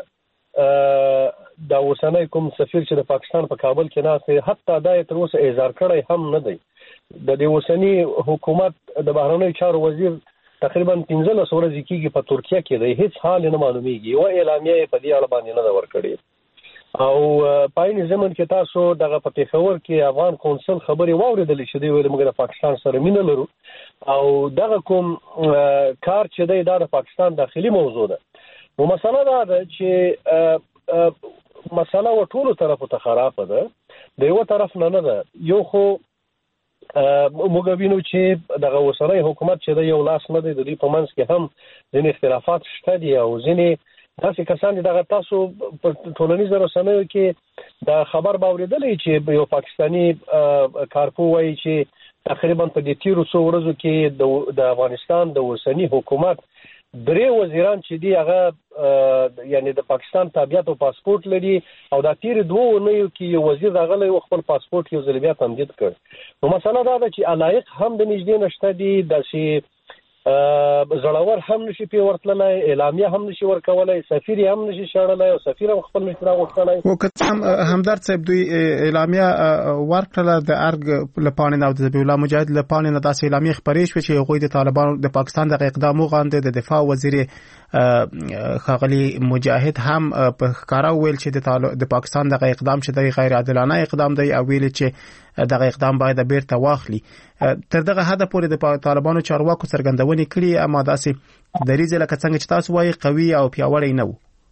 نه دا اوسنی کوم سفیر چې د پاکستان په کابل کې ناست دی حتی دا یې تر اوسه اظهار کړی هم نه دی. د دې اوسني حکومت د بهرنیو چارو وزیر تقریبا 15 ورځې کېږي په ترکیه کې دی، هیڅ حال نه معلومیږي، یوه اعلامیه یې په دې اړه باندې نه ده ورکړې. او په عین زمن کې تاسو دغه په پېښور کې افغان کونسل خبرې واورېدلې چې دوی ویل موږ د پاکستان سره مینه لرو او دغه کوم کار چې دی دا د پاکستان داخلي موضوع ده. نو مسله دا ده چې مسله و ټولو طرفو ته خرابه ده د یو طرف نه ده یو خو موږ وینو چې دغه اوسنی حکومت چې د یو لاس نه دی د دې په منځ کې هم ځینې اختلافات شته دي او ځینې داسې کسان دي دغه تاسو په ټولنیزو رسنیو کې دا خبر به اورېدلی چې یو پاکستاني کارپو وایي چې تقریبا په دې تیرو څو ورځو کې د افغانستان د اوسنی حکومت 3 وزیران چې دی هغه یعنی د پاکستان تابعیت او پاسپورت لري او دا تیر 2 ونیو کې یو وزیر راغلی او خپل پاسپورت یو ځل بیا تمدید کړ نو مسله دا ده چې علایق هم د نږدې نشته دي داسې زړور هم نشي په ورتللای اعلامیه هم نشي ورکولای سفیر هم نشي شړلای او سفیر هم خپل نشي راغوښتلای او که همدرد صاحب دوی اعلامیه ورکړه د ارګ لپاره نو د ذبیح الله مجاهد لپاره نه داسې اعلامیه خبرې شوې چې غوی د طالبانو د پاکستان د اقدام وغانده د دفاع وزیر خاغلی مجاهد هم په ښکارا ویل چې د پاکستان د اقدام چې د غیر عادلانه اقدام دی او ویل چې دغه اقدام باید بیرته واخلي تر دغه حد پورې د طالبانو چارواکو څرګندونې کړي اما داسې دریځ لکه څنګه چې تاسو وایي قوي او پیاوړی نه و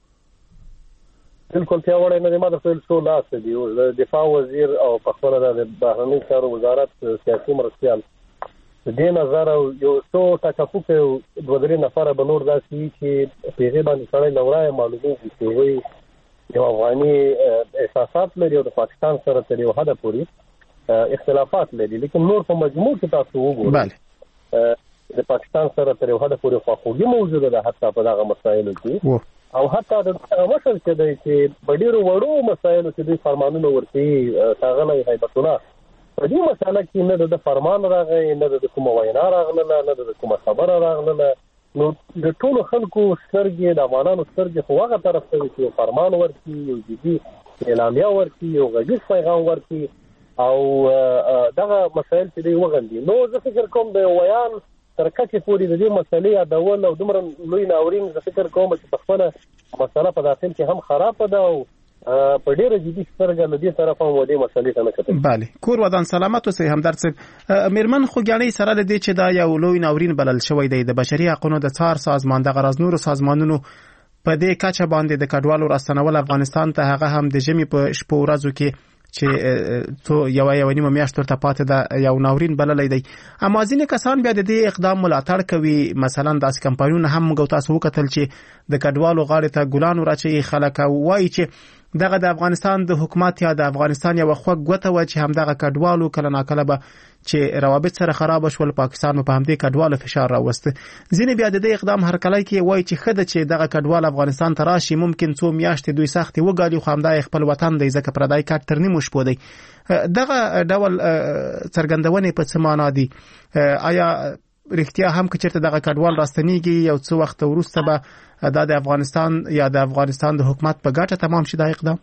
بالکل پیاوړی نه دی ما د خپل څو لاس دی د دفاع وزیر او په خپل د بهرنی چارو وزارت سیاسي مرستيال د دې نظر یو څو تکفوک 2-3 نفر به نور داسي چې پیغه باندې سره لورای معلومه دي وي یو افغاني احساسات لري او د پاکستان سره تر یو حد پورې اختلافات لري لیکن نور په مجموع کې تاسو وګورئ بله د پاکستان سره تر یو حد پورې خواخوږي موجوده ده حتی په دغه مسایلو کې او حتی د مشر چې دی چې ډېرو وړو مسایلو کې دوی فرمانونه ورکړي ښاغلی هیبت الله په دې مسله کې نه د فرمان راغی نه د کومه وینا راغله نه د کومه خبره راغله نو د ټولو خلکو سترګې د افغانانو سترګې خو هغه طرف ته چې فرمان ورکړي یو جدي اعلامیه ورکړي یو غږیز پیغام ورکړي او دغه مسایل چې دی وغندي نو زه فکر کوم د ویان تر کچې پورې د دې مسلې یادول او دومره لوی ناورین زه فکر کوم چې په خپله مسله په داخل کې هم خرابه ده او په ډیره جدي سترګه له دې طرف هم ودې مسلې ته نه کتل بله کور ودان سلامت اوسئ همدرد صاحب میرمن خوږیاڼۍ سره له دې چې دا یو لوی ناورین بلل شوی دی د بشري حقوقو د څار سازمان د غرض نورو سازمانونو په دې کچه باندې د کډوالو راستنول افغانستان ته هغه هم د ژمي په شپو ورځو کې چې تو یو نیمه میاشت ورته پاتې ده یو ناورین بللی دی اما ځینې کسان بیا د دې اقدام ملاتړ کوي مثلا داسې کمپاینونه هم موږ تاسو وکتل چې د کډوالو غاړې ته ګلان وراچوي خلک وایي چې دغه د افغانستان د حکومت یا د افغانستان یو خوږ ګوته و چې همدغه کډوالو کله ناکله به چې روابط سره خراب شول پاکستان په همدې کډوالو فشار راوسته ځینې بیا د دې اقدام هرکلی کې وایي چې خده چې دغه کډوال افغانستان ته راشي ممکن څو میاشتې دوی سختي وګالي خو همدا خپل وطن دی ځکه پردای کټ تر نیمو شپو دی دغه ډول څرګندونې په څه معنا دي آیا رښتیا هم که چېرته دغه کډوال راستنیږي یو څه وخت وروسته به دا د افغانستان یا د افغانستان د حکومت په ګټه تمام شي دا اقدام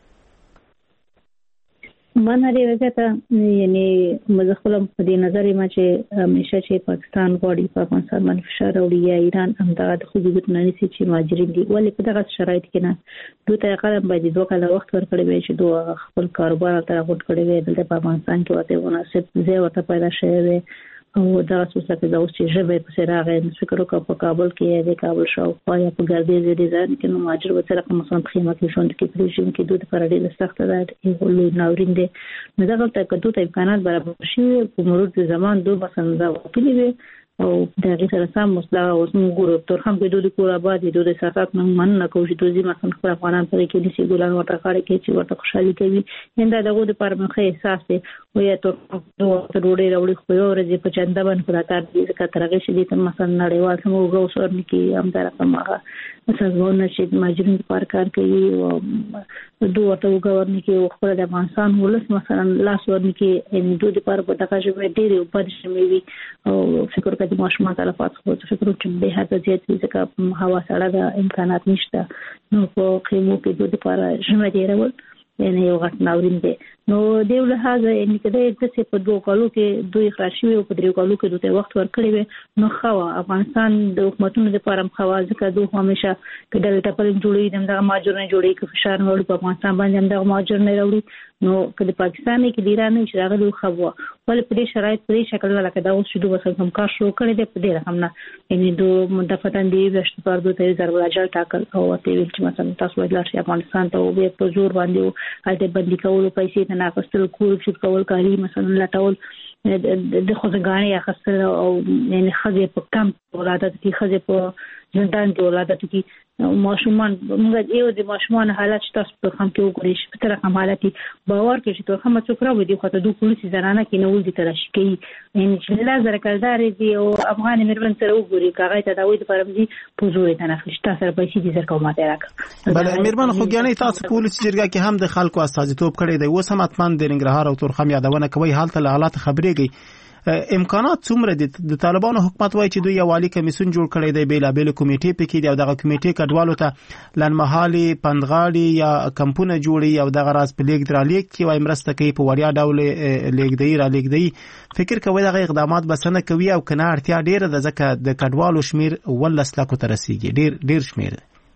من لري وجهه یعنی مزخلم په دې نظر ما چې همیشه چې پاکستان غواړي په افغانستان باندې فشار راوړي یا ایران همدغه د خوځښت نه نشي چې مهاجرین دي ولې په دغه شرایط کې نه دوی ته قلم باید 2 کاله وخت ورکړي وي چې دوی خپل کاروبار ته غوډ کړي وي د افغانستان کې وته مناسب ځای ورته پیدا شوی وي او دا څه څه د اوس چې ژبه په سره راغی فکر وکړ په کابل کې د کابل شاوخوا یا په ګردې دې ځان کې نو مهاجر وسره کوم څه خدمت کې شوند کې پروژې کې دوی په اړه د سخت ده یو لوی ناورین دی نو دا غلطه کډو ته امکانات برابر شي په مرور د زمان دوه مثلا دا وکړي وي او د غیر سره سم مصلا او موږ تر هم د دوی کور آباد د دوی ساتات من نه کوي چې دوی مثلا خپل افغانان په کې دي چې ګلان ورته خاړه کې چې ورته خوشحالي کوي انده دغه د پرمخه احساس دی او یا ته ډوډۍ راوړي خو یو ورځ په چنده باندې خلاصار دي چې ترغه شي دي مثلا نړیوال سم وګو سور نکي هم درکمه مثلا ونه چې ماجرین په کار کوي او دوه ورته وګورني کې خپل د افغانستان ولس مثلا لاس ورني کې ان دوی لپاره په دغه ژبه ډېری په دې شمېوي او فکر کوي ماشومان تلفات خو فکر کوم به هغه زیات ځکه هوا سره د امکانات نشته نو په خیمو کې دوی لپاره ژمه دی راول یعنی یو غټ ناورین دی نو دیو له هغه ان کې د څه په 2 کالو کې دوی خراشي او په 3 کالو کې دوی وخت ورکړي وي نو خو افغانستان د حکومتونو لپاره خو ځکه دوی همیشه کډل ټپل جوړي دغه ماجر نه جوړي کې فشار نور په افغانستان باندې دغه ماجر نه راوړي نو کله پاکستان کې د ایران چې راغلي خو ولې په دې شرایط په دې شکل لکه دا اوس چې دوه څنګه کار شروع کړی دی په دې رقم نه یعنی دوه مدافعان دی د شپږ دوه ضرب اجل ټاکل او ته ویل چې مثلا تاسو وایي چې افغانستان ته به په زور باندې هلته بندي کول پیسې نه اخیستل کول چې کول کاری مثلا لټول د خوځګانې اخیستل او یعنی خځې په کم ولادت کې خځې په زندان کې ولادت کې ماشومان موږ یو د ماشومان حالت تاسو په خام کې وګورئ چې تر کوم حالت باور کې چې تر کومه څوک راوړي خو ته د پولیسو زنانه کې نو ولدي ترشي کوي یعنی چې لازم کلدار دي او افغان مېرمن سره وګوري کاغه ته دا وایي په پرمځي پوزوري ته نه خشته سره پیسې دي زر کومه تراک بل مېرمن خو ګانې تاسو پولیس جرګه کې هم د خلکو استازیتوب کړی دی اوس هم اتمن د ننګرهار او تورخم یادونه کوي حالت له حالات خبرېږي امکانات څومره دي د طالبانو حکومت وایي چې دوی یو والی کمیسیون جوړ کړی دی بیلابل کمیټې پکې دی او دغه کمیټې کډوالو ته لنمحالي پندغاړي یا کمپونه جوړي او دغه راز په لیک درالیک کې وای مرسته کوي په وړیا ډول لیکدی را لیکدی فکر کوي دغه اقدامات بسنه کوي او کنه اړتیا ډیره د ځکه د کډوالو شمیر ولس لکو ته رسیږي ډیر شمیر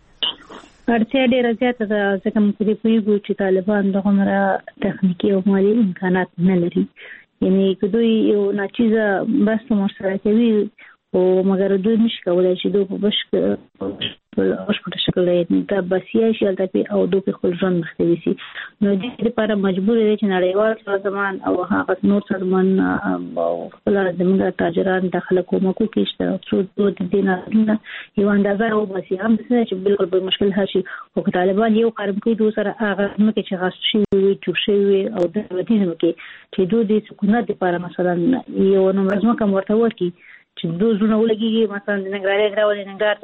اړتیا ډیره زیاته ده ځکه موږ دې پوهیږو چې طالبان دغه تخنیکی او مالي امکانات نه لري یعنی که دوی یو ناچیزه بس سره کوي او مګر دوی نشي کولای چې دوی په بشپړ شکل دا بسیا شي البته او دوی خپل ژوند مخکې وسی نو دې لپاره مجبور دي چې نړیوال سازمان او هغه نور سازمان او خپل زموږ تاجران داخله کومکو کې اشتراک څو د دینه یو اندازه او بسیا هم چې بالکل به مشکل هشي او طالبان یو قرم کوي دوی سره هغه مکه چې غاښ شي وي چوشي او د ودیزم کې چې دوی د سکونت لپاره مثلا یو نمبر کوم ورته ورکی چې دوه زونه ولګي مثلا د ننګرهار راولې ننګرهار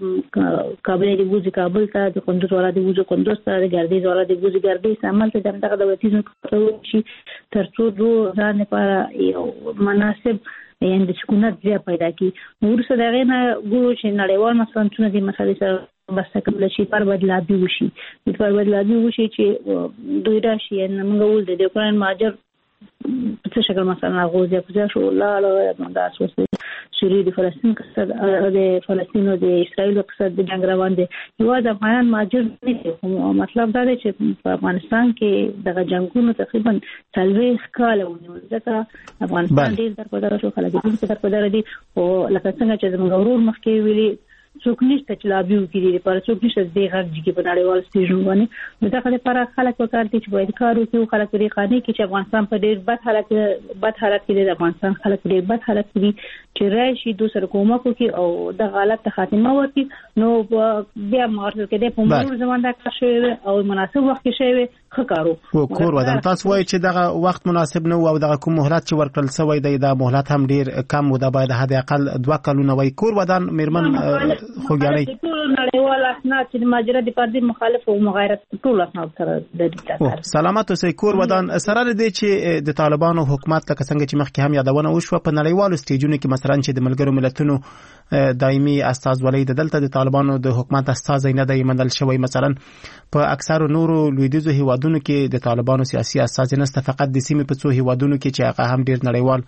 ته کابل دی وځي کابل ته د کندوز ولا دی وځي کندوز ته د ګردیز ولا دی وځي ګردیز عمل ته دغه د وتیزم کوي ترڅو دوه ځان لپاره یو مناسب یعنی د سکونت ځای پیدا کی ورسره دغه نه ګورو چې نړیوال مثلا څونه دي مسالې سره بس کول شي پر بدلابي وشي پر بدلابي وشي چې دوی راشي موږ ول د اوکران ماجر په څه شکل مثلا غوځي په شو لا دا اساس سوریه د فلسطین قصد د فلسطین او د اسرائیل قصد د جنگ روان دي یو د افغان ماجر نه دي مطلب دا دی چې په افغانستان کې دغه جنگونو تقریبا 40 کال ونیول ځکه افغانستان ډیر تر په دغه شو خلک دي تر په دغه دي او لکه څنګه چې زموږ ورور مخکې ویلي څوک نشته چې لابي وکړي لپاره څوک نشته د غږ کې په نړیوال سټیشن باندې نو دا خلک لپاره خلک وکړي چې باید کار وکړي خلک لري قانوني کې چې افغانستان په ډېر بد حالت کې د افغانستان خلک ډېر بد حالت کې چې راشي دوسر کومک کوي او د غلط خاتمه ورکړي نو بیا مرسته کې د پومور زموږ د کار شوی او مناسب وخت کې شوی خکارو کور ودان تاسو وایي چې دغه وخت مناسب نه او دغه کوم مهلت چې ورکړل شوی دی دا مهلت هم ډېر کم و دا باید حد اقل 2 کلونه وای کور ودان مېرمن خوګیاړي ټول نړیوال اسناد چې ماجرا د پردي مخالف او مغایرت ټول اسناد سره د دې سلامات اوسئ کور ودان سره دې چې د طالبانو حکومت لکه څنګه چې مخکې هم یادونه وشو په نړیوالو سټیجونو کې مثلا چې د ملګرو ملتونو دایمي استازولۍ د دلته د طالبانو د حکومت استازي نه دی منل شوی مثلا په اکثر نورو لویدیزو هیوادونو کې د طالبانو سیاسي استازي نشته فقط د سیمې په څو هیوادونو کې چې هغه هم ډیر نړیوال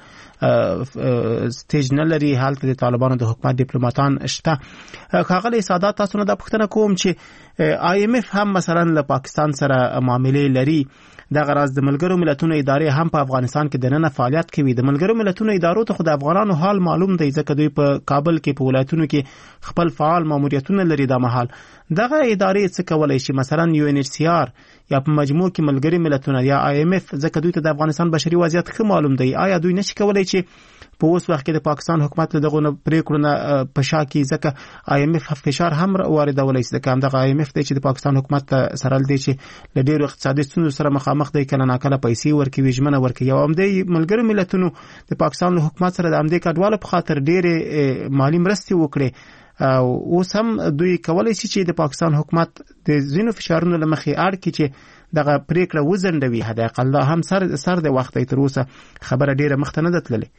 سټیج نه لري حالت د طالبانو د حکومت ډیپلوماټان شته خاغلی سادات تاسو نه د پښتنه کوم چې IMF هم مثلا له پاکستان سره معاملې لري د غراض د ملګرو ملتونو ادارې هم په افغانستان کې د نن فعالیت کوي د ملګرو ملتونو ادارو ته خو د افغانانو حال معلوم دی ځکه دوی په کابل کې په ولایتونو کې خپل فعال ماموریتونه لري د محل دغه ادارې څه کولای شي مثلا UNHCR یا په مجموع کې ملګري ملتونه یا IMF ځکه دوی ته د افغانستان بشري وضعیت ښه معلوم دی آیا دوی نشي کولای چې په اوس وخت کې د پاکستان حکومت له دغه پریکړو نه په شا کې ځکه IMF فشار هم واردولای شي ځکه همدغه IMF دی چې د پاکستان حکومت سره دی چې له ډیرو اقتصادي ستونزو سره مخامخ دی کله ناکله پیسې ورکوي ژمنه ورکوي او همدې ملګرو ملتونو د پاکستان حکومت سره د همدې کډواله په خاطر ډېرې مالی مرستې وکړي اوس هم دوی کولای شي چې د پاکستان حکومت د ځینو فشارونو له مخې اړ کړي چې دغه پریکړه وزندوي حد اقل دا هم سر د وخت تر اوسه خبره ډیره مخته نه ده تللې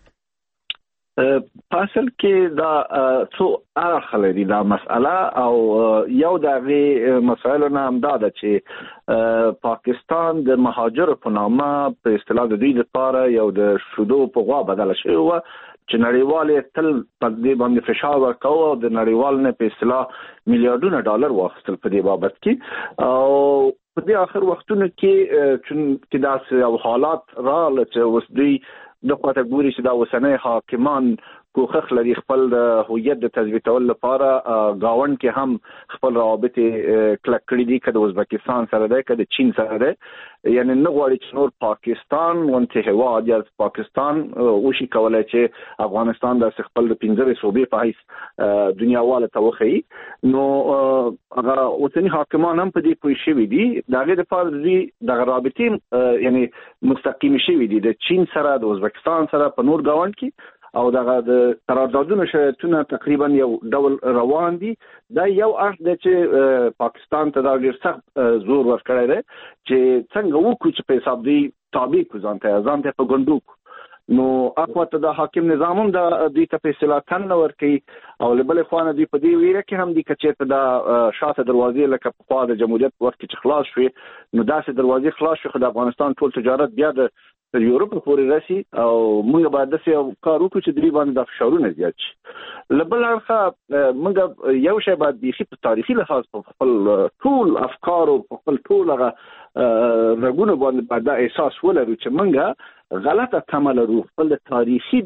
اصل کې دا څو اړخ لري دا مسأله او یو دغه مسایلو نه هم دا ده چې پاکستان د مهاجرو په نامه په اصطلاح د دوی لپاره یو د شودو په غوا بدل شوی و چې نړیوال تل په دې باندې فشار ورکاو او د نړیوال نه په اصطلاح میلیارډونه ډالر واخیستل په دې بابت کې او په دې اخر وختونو کې داسې حالات راغله چې اوس دوی د خواته ګوري چې دا اوسنۍ حاکمان کوښښ لري خپل د هویت د تثبیتولو لپاره گاوند کې هم خپل روابط کلک کړي دي، که د ازبکستان سره ده که د چین سره ده. یعنی نه غواړي چې نور پاکستان غونډې هېواد یا پاکستان وشي کولی چې افغانستان د خپل د 15 صوبې په حیث دنیاواله ته وښیي. نو هغه اوسني حاکمان هم په دې پوه شوي دي، د هغې دپاره دوی دغه رابطې یعنی مستقیم شوي دي د چین سره د ازبکستان سره په نور گاوند کې، او دغه د قراردادونو شرایطونه تقریبا یو ډول روان دي. دا یو اړخ دی چې پاکستان ته دا ډېر سخت زور ورکړی دی چې څنګه وکړو چې په حساب دی تابع کړو ځان ته په ګنډو. نو اخواته د حاکم نظام هم د دوی ته په اصطلاح تن نه ورکوي، او له بلې خوا نه دوی په دې ویره کې هم دي که چېرته د شاته دروازې لکه پخوا د جمهوریت وخت کې چې خلاص شوې، نو داسې دروازې خلاص شوې خو د افغانستان ټول تجارت بیا د یورپ پورې راسي، او موږ باید داسې یو کار وکړو چې دوی باندې د فشارونه زیات شي. له بل اړخه موږ یو شی باید بیخي په تاریخي لحاظ په خپل ټول افکارو په خپل ټول هغه رګونو باندې باید دا احساس ولرو چې موږ غلطه تمه لرو، خپل د تاریخي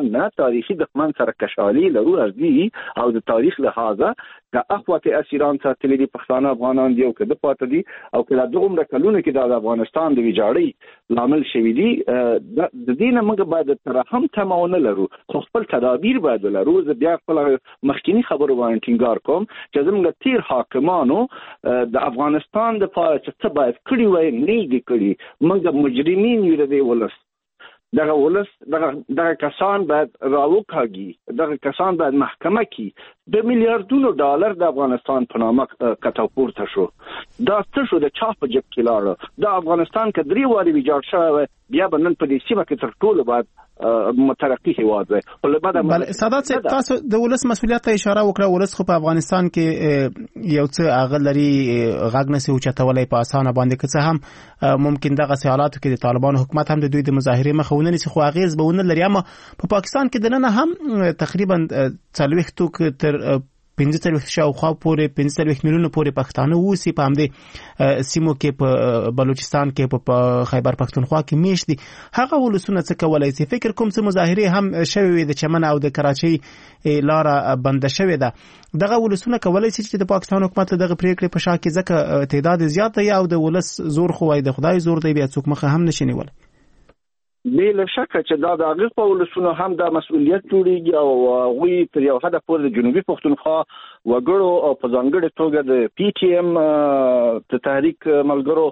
دښمن سره کشالي لرو ارزي، او د تاریخ لحاظه که اخوته اسیران ساتلي دي پښتانه افغانان دي او که د پاتې دي او که د دومره کلونو کې د افغانستان د ویجاړۍ لامل شوي دي، د دې نه موږ باید تر هم تمه ونه لرو، خو خپل تدابیر باید ولرو. زه بیا خپل مخکینی خبرو باندې ټینګار کوم چې زموږ تیر حاکمانو د افغانستان دپاره چې څه باید کړي وای نه دي کړي. موږ مجرمین یو د دې ولس، دغه ولس دغه کسان باید راوکاږي، دغه کسان باید محکمه کی. د میلیارډونو ډالر د افغانستان په نامه کتو پورته شو. دا څه شو؟ د چا په جب کې لاړه؟ د افغانستان که 3 وارې ویجاړ شوی بیا به نن په دې سیمه کې تر ټولو باید مترقي هیواد وي. بله سادات صاحب، تاسو د ولس مسؤلیت ته اشاره وکړه. ولس خو په افغانستان کې یو څه هغه لري غږ نسي اوچتولی په اسانه باندې، که څه هم ممکن دغه حالاتو کې د طالبانو حکومت هم د دوی د مظاهرې مخه ونه نیسي، خو اغېز به ونه لري. اما په پاکستان کې دننه هم تقریبا 40 تر 15 شاوخوا پورې 15 میلیونه پورې پښتانه اوسي په همدې سیمو کې، په بلوچستان کې، په خیبر پښتونخوا کې میشت دي. هغه ولسونه څه کولی شي؟ فکر کوم څه مظاهرې هم شوې وي د چمن او د کراچۍ لاره بنده شوې ده. دغه ولسونه کولی شي چې د پاکستان حکومت له دغه پریکړې په شا کې ځکه تعداد زیات دی او د ولس زور خو وای د خدای زور دی، بیا څوک مخه هم نشي نیولی. بلا شک چې دا د هغه په ولسونو هم د مسؤلیت جوړیږي، او هغوی تر یو حده پورې د جنوبي پښتونخوا وګړو او په ځانګړې توګه د پی ټی ایم د تحریک ملګرو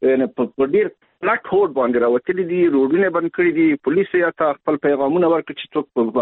په ډیر کلک هوډ باندې راوتلي دي، روډونه بند کړي دي، پولیس یې ته خپل پیغامونه ورکړي چې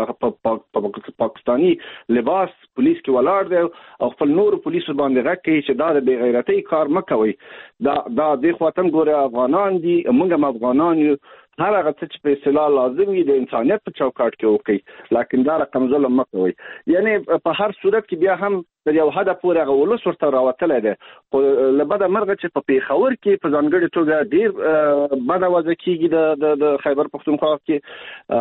څوک په پاکستاني لباس پولیس کې ولاړ دی او خپل نور پولیسو باندې غږ کوي چې دا د بې غیرتۍ کار مه کوئ. دا دې خوا ته ګوره افغانان دي، موږ هم افغانان یو، هر هغه څه چې په اصطلاح لازم وي د انسانیت په چوکاټ کې وکړي، لکن دا رقم ظلم مه کوئ. یعنی په هر صورت کې بیا هم تر یو حده پورې هغه ولس ورته راوتلی دی، خو له بده مرغه چې په پېښور کې په ځانګړې توګه ډېر بده وضع کېږي د خیبر پښتونخوا کې،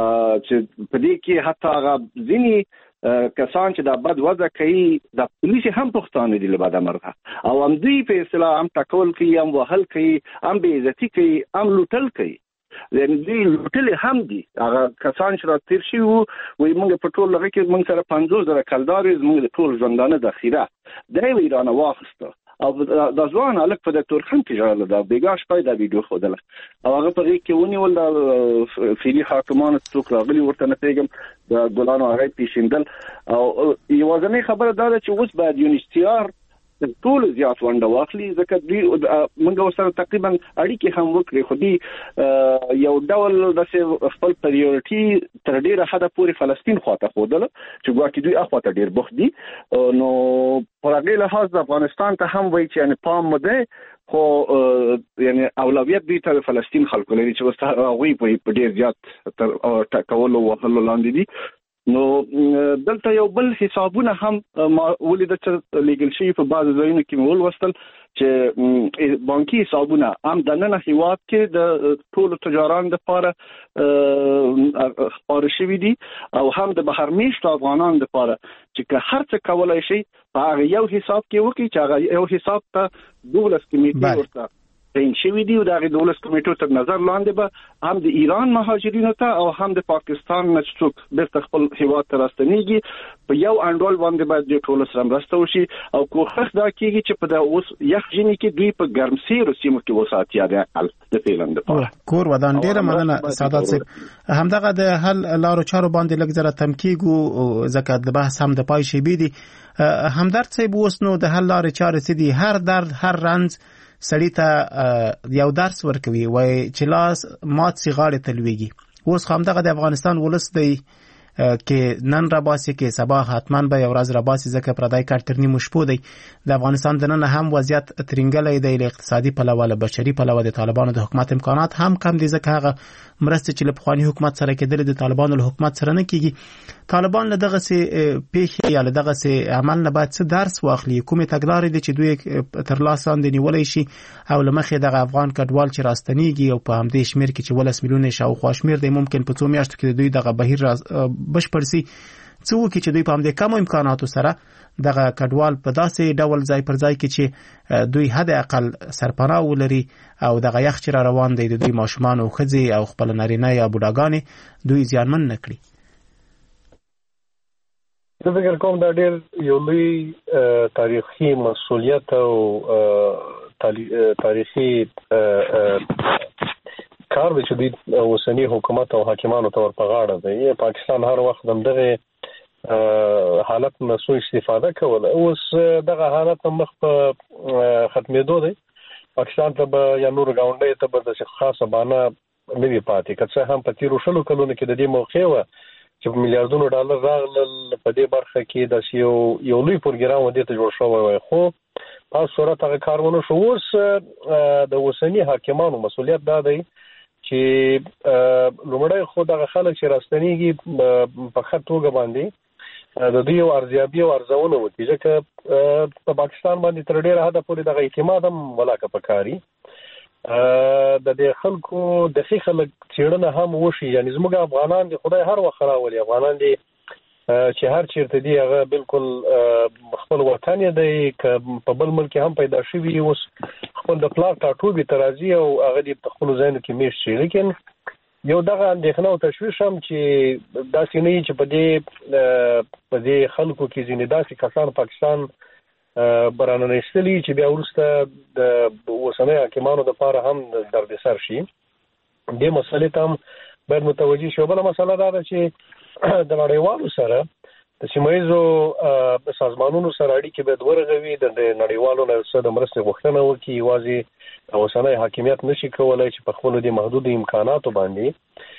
چې په دې کې حتی هغه ځینې کسان چې دا بد وضع کوي د پولیس هم پښتانه دي له بده مرغه، او هم دوی په اصطلاح هم ټکول کوي، هم وهل کوي، هم بې عزتي کوي، هم لوټل کوي. یعنی دوی لوټلې هم دي. هغه کسان چې راتېر شوي وو وایي موږ په ټول هغه کې موږ سره 50,000 کلدار وي، زموږ د ټول ژوندانه ذخیره دا یې ایرانه واخیسته، او د ځوان هلک په دکتور خان کې ژړله، دا بېګا شپه دا ویډیو ښودله، او هغه په غېږ کې ونیول د فعلي حاکمانو څوک راغلي ورته نه پوهېږم د ګلانو هغه یې پیشېندل. او یوازنۍ خبره دا ده چې اوس باید یونیسټیار ټول زیات ونډه واخلي، ځکه دوی موږ ورسره تقریبا اړیکې هم وکړې، خو دوی یو ډول داسې خپل پریورټي تر ډېره حده پورې فلسطین خواته ښودله چې ګواکې دوی اخواته ډېر بوخت دي. نو پر هغې لحاظ د افغانستان ته هم وایي چې یعنې پام مو دی، خو یعنی اولویت دوی ته فلسطین خلکو لري چې اوس هغوی په ډېر زیات تر ټکولو وهلو لاندې دي. نو دلته یو بل حسابونه هم ولیده چې لیګل شوي په بعضو ځایونو کې مې ولوستل چې بانکي حسابونه هم دننه هیواد کې د ټولو تجارانو دپاره خپاره شوي دي، او هم د بهرمیشتو افغانانو دپاره چې که هر څه کولی شي په هغه یو حساب کې وکړي چې هغه یو حساب ته 12 کمیټې ورته تعین شوی دی او د دولت کمیټو تر نظر لاندې به هم د ایران مهاجرینو ته او هم د پاکستان نه څوک بیرته خپل هیواد ته راستنیږي په یو انډول باندې باید د ټول سره مرسته وشي او کوښښ دا کیږي چې په د اوس یخ جنې کې دوی په ګرمسیرو سیمو کې وساتیا د پیلند لپاره کور ودان. ډیره مننه سعادت صاحب. همدغه د حل لارو چارو باندې لږ زره تمکیګو ځکه د بحث هم د پای شي بيدي. همدرد صاحب اوس نو د حل لارې چارې سدي هر درد هر رنځ سړی ته یو درس ورکوي وای چې لاس مات سي غاړه تلويږي. اوس همدغه د افغانستان ولس دی کې نن را باسي کې سبا حتمان به یو ورځ را باسي ځکه پردای کار تر نیمه شپو دی. د افغانستان د نن هم وضعیت ترنګلې دی له اقتصادي پلوه له بشري پلوه د طالبانو د حکومت امکانات هم کم دي ځکه هغه مرسته چې له پخوانی حکومت سره کېدل د طالبانو له حکومت سره نه کیږي. طالبان له دغه سي پیښې یا له دغه سي عمل نه باید څه درس واخلي. کومه تګلارې دي چې دوی تر لاس لاندې نیولې شي او لمخې دغه افغان کډوال چې راستنیږي او په همدې شمیر کې چې 10 میلیون شاوخوا شمیر دی ممکن په 2 میاشتو کې دوی دغه بهیر بشپړسي څو کې چې دوی په همدې کم امکاناتو سره دغه کډوال په داسې ډول ځای پر ځای کې چې دوی حد اقل سرپناه ولري او دغه یخ چې روان دی د دوی ماشومان او ښځې او خپل نارینه یا بوډاګانې دوی زیانمن نکړي. زه فکر کوم دا ډېر یو لوی تاریخي مسؤلیت او تاریخي کار دی چې دوی اوسنی حکومت او حاکمانو ته ورپه غاړه دی. پاکستان هر وخت دغه حالت نه سوء استفاده کوله. اوس دغه حالت مخ په ختمېدو دی. پاکستان ته به یا نور گاونډي ته به د خاصه بانه نه وي پاتې که څه هم په تیرو شلو کلونو کې د دې موقع و چې میلیارډونو ډالر راغلل په دې برخه کې د یو لوی پروګرام و دې ته جوړ شوی وای خو په صورت هغه کارونه شو. اوس د اوسنی حاکمانو مسؤلیت دا دی چې لومړی خو دغه خلک چې راستنیږي په ښه توګه باندې د دوی یو ارزیابي او ارزونه وکړي ځکه په پاکستان باندې تر ډېره حده پورې دغه اعتماد هم ولاکه پکاري. د دې خلکو د ښه خلک څېړنه هم وشي. یعنی زموږ افغانان دي خدای هر وخت راولي افغانان دي چې هر چیرته دي هغه بالکل خپل وطن دی که په بل ملک هم پیدا شوي اوس خپل د پلار ټاټوبي ترازی او هغه دي په خپل ځایونو کې میشت شي. لیکن یو دغه اندېښنه او تشویش هم چې داسې نه چې په دې خلکو کې ځینې داسې کسان پاکستان برانه نشتلی چې بیا وروسته د اوسنۍ حاکمانو دپاره هم دردسر شي. دې مسلې ته هم باید متوجه شي. بله مسله دا ده چې د نړیوالو سره د سیمایزو سازمانونو سره اړیکې باید ورغوي. د نړیوالو نه څه د مرستې غوښتنه وکړي. یوازې اوسنی حاکمیت نشي کولی چې په خپلو دې محدودو امکاناتو باندې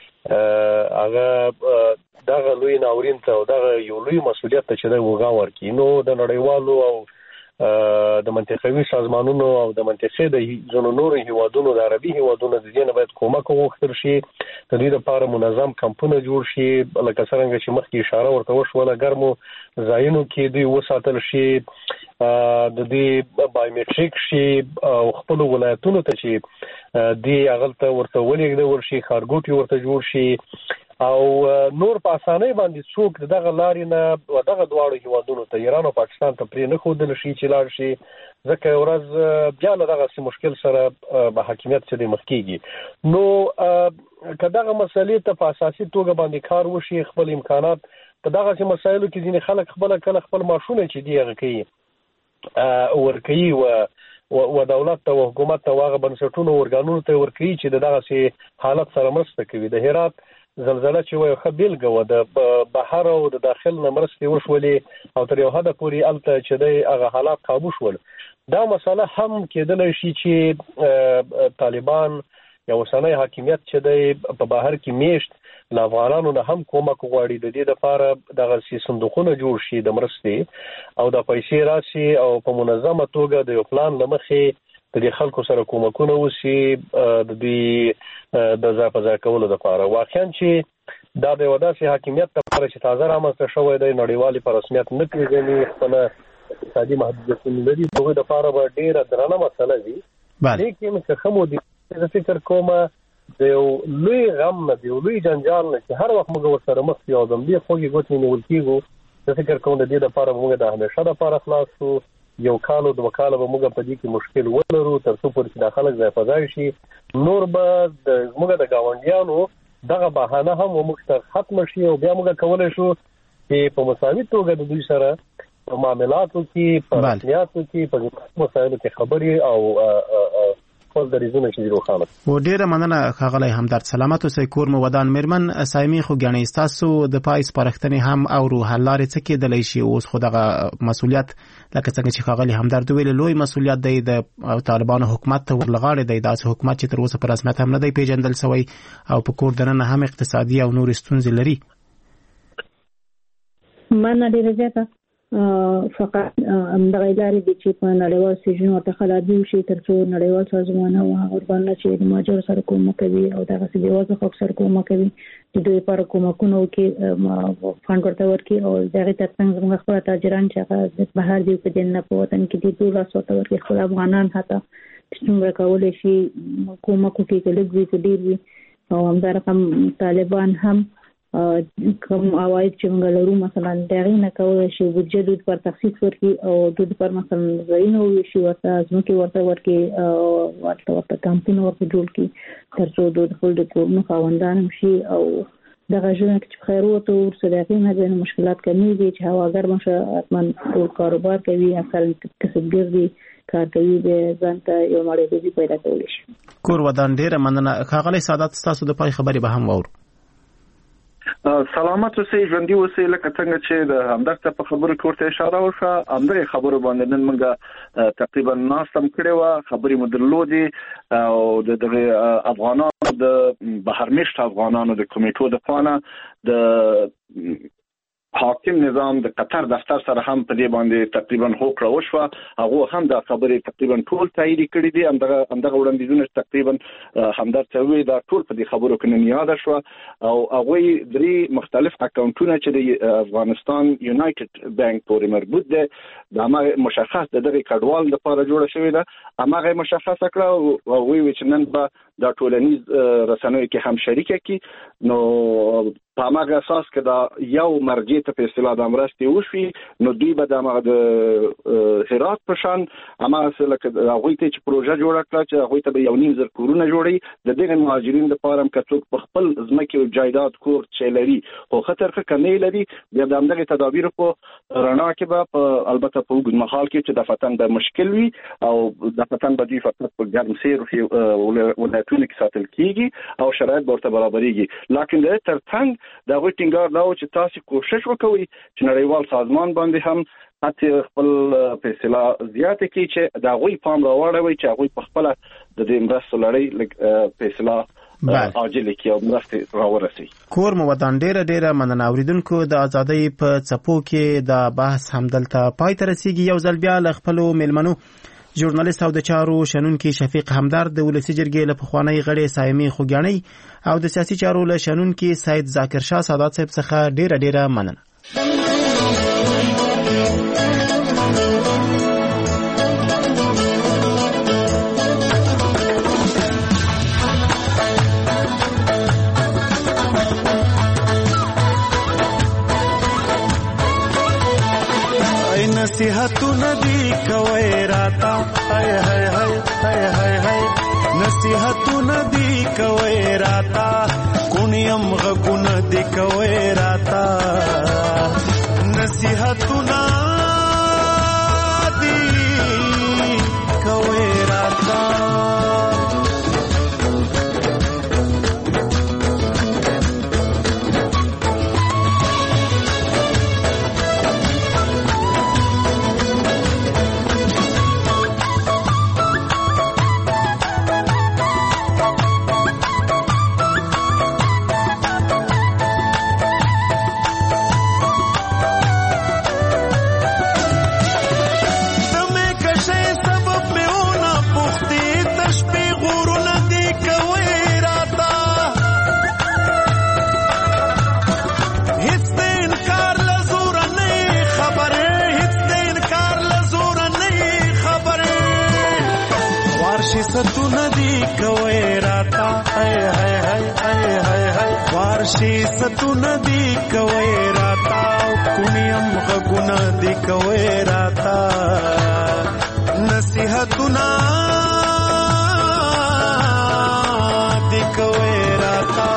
هغه دغه لوی ناورین ته او دغه یو لوی مسؤلیت ته چې دی وګام ورکړي. نو د نړیوالو او د منطقوي سازمانونو او د منطقې د ځینو نورو هیوادونو د عربي هیوادونو د دې نه باید کومک وغوښتل شي. د دې لپاره منظم کمپونه جوړ شي لکه څرنګه چې مخکې اشاره ورته وشوله ګرمو ځایونو کې دوی وساتل شي. د دې بایومټریک شي او خپل ولایتونو ته چې دې هغلته ورته ولېږدول شي ښارګوټي ورته جوړ شي او نور په اسانۍ باندې څوک دغه لارې نه دغه دواړو هیوادونو ته ایران او پاکستان ته پرې نه ښودل شي چې لاړ شي ځکه یو ورځ بیا له دغسې مشکل سره به حاکمیت چې دی مخ کېږي. نو که دغه مسلې ته په اساسي توګه باندې کار وشي خپل امکانات په دغسې مسایلو کې ځینې خلک کله خپل معاشونه چې دی هغه کوي ورکوي و دولت ته و حکومت ته هغه بنسټونو ارګانونو ته ورکوي چې د دغسې حالت سره مرسته کوي. د هرات زلزله چې وایي ښه بیلګه وه د بهر او د داخل نه مرستې وشولې او تر یو حده پورې هلته چې دی هغه حالات قابو شول. دا مسله هم کېدلی شي چې طالبان یا اوسنی حاکمیت چې دی په بهر کې میشت له افغانانو نه هم کومک وغواړي. د دې دپاره دغسې صندوقونه جوړ شي د مرستې او د پیسې راشي او په منظمه توګه د یو پلان له مخې د دې خلکو سره کومکونه وشي د دوی د ځای په ځای کولو دپاره. واقعا چې دا د یوه داسې حاکمیت دپاره چې تازه رامنځته شوی دی نړیوالې په رسمیت نه پېژني خپله اقتصادي محدودیتونه لري د هغوی دپاره به ډېره درنه مسله وي. لیکن که ښه مدیریت زه فکر کومه د یو لوی غم نه د یو لوی جنجال نه چې هر وخت موږ ورسره مخ یو د همدې خوږې ګوتې نیول کېږو زه فکر کوم د دې دپاره به موږ د همیشه دپاره خلاص شو یو کال او دوه کال به موږ په دې کې مشکل ولرو تر څو پورې د خلک ځای فضای شي نور به د موږ د گاونډیانو دغه بهانه هم موږ ختم شي او بیا موږ کولای شو چې په مساوي توګه د دوی سره په معاملاتو کې په رسمیاتو کې په مسایلو کې خبرې او خپل دریزونه چې روښانه و ډیره مننه ښاغلی همدرد سلامت اوسئ کور مو ودان میرمن سایمي خو ګڼئ ستاسو د پای سپارښتنې هم اورو حل لارې څه کېدلی شي اوس خو دغه مسؤلیت لکه څنګه چې ښاغلی همدرد ویلي لوی مسؤلیت دی د طالبانو حکومت ته ورلغاړې دی داسې حکومت چې تر اوسه په رسمیت هم نه دی پیژندل سوی او په کور دننه هم اقتصادي او نورې ستونزې لري. مننه ډیره زیاته فقط همدغه لارې دي چې په نړیوال سیژن ورته خلادي وشي تر څو نړیوال سازمانونه او ورباندې چې د ماجر سره کومک کوي او دغه څه دیوازه خلک سره کومک کوي چې دوی لپاره کومکونه وکړي فند ورته ورکړي او دغه ترڅنګ زموږ خپل تاجران چې هغه بهر دی په دنیا په وطن کې دي ټول راسو ته ورکړي خپل افغانان حتی څنګه کولای شي کومک وکړي چې لږ وي ډیر وي او همدارنګه طالبان هم کوم عواید چې موږ لرو مثلا دغه نه کولای شي بودجه دوی پر تخصیص ورکړي او دوی پر مثلا زینو شي ورته ځمکې ورته ورکړي ورته کمپونه ورته جوړ کړي تر څو دوی خپل د کورونو خاوندان شي او دغه ژوند چې خیر وته ورسره دغه نه مشکلات کمیږي چې هواګر مشه اتمن ټول کاروبار کوي اصل کسبګر دي کار کوي د ځانته یو مړی دی پیدا کولی شي. کور ودان ډیره مننه ښاغلی سعادت ستاسو د پای خبرې به هم واورو. سلامت اوسئ ژوندي اوسئ لکه څنګه چې د همدرد په خبرو کې ورته اشاره وشوه همدغه خبرو باندې نن موږ تقریبا ناستم کړې وه خبرې مو درلودې او د افغانانو د بهرمېشت افغانانو د کمیټو د خوا د حاکم نظام د قطر دفتر سره هم په دې باندې تقریبا هوکړه وشوه هغه هم د خبرې تقریبا ټول تایید کړي دي همدغه وړاندیزونه تقریبا همدرد ته دا ټول په دې خبرو کې نه یاد شو او هغه درې مختلف اکاونټونه چې د افغانستان یونایټډ بانک پورې مربوط دي د مشخص دغه کډوال لپاره جوړه شوې ده هغه مشخص کړه او وی چې نن به د ټولنیز رسنیو کې هم شریک کی نو په هغه اساس کې دا یو مرجع ته په اصطلاح د امرستي وشي نو دوی به د هرات په شان اما اصل کې هغه ته چې پروژه جوړه کړه چې هغه ته به یو نیم زر کورونه جوړي د دغه مهاجرین لپاره هم کڅوک په خپل ځمکه او جایداد کور چلري خو خطر کمې لري بیا د همدغه تدابیر په رڼا کې به البته په وګړي محل کې چې د فتن به مشکل وي او د فتن به دی فقط په ګرم سیر او ولایتونو کې ساتل کیږي او شرایط ورته برابرېږي لکه د ترڅنګ دا غوښ ټینګار دا چې تاسو کوشش وکوي چې نړیوال سازمان باندې هم اته خپل فیصله زیاته کی چې دا غوي پام راوړوي چې غوي په خپل د دې مرستو لړۍ فیصله عاجل کی او مرسته راورسي. کور مو ودان ډیره مننه اوریدونکو د ازادۍ په څپو کې د بحث همدلته پای ته رسیدي یو ځل بیا ل خپل ملمنو ژورنالیست او د چارو شنونکي شفیق همدرد د ولسی جرګې له پخوانی غړي سایمي خوګیاني او د سیاسي چارو له شنونکي سید ذاکر شاه سادات صاحب څخه ډیره مننه. نصیحتونه دی کوي راتا هاي هاي هاي هاي هاي هاي نصیحتونه دی کوي راتا کونیم غونه دی کوي راتا نصیحتونه دی کوي راتا ستونه دی کوي راتا هاي هاي هاي هاي هاي هاي وارشي ستونه دی کوي راتا کونیم غگونا دی کوي راتا نصیحتنا دی کوي راتا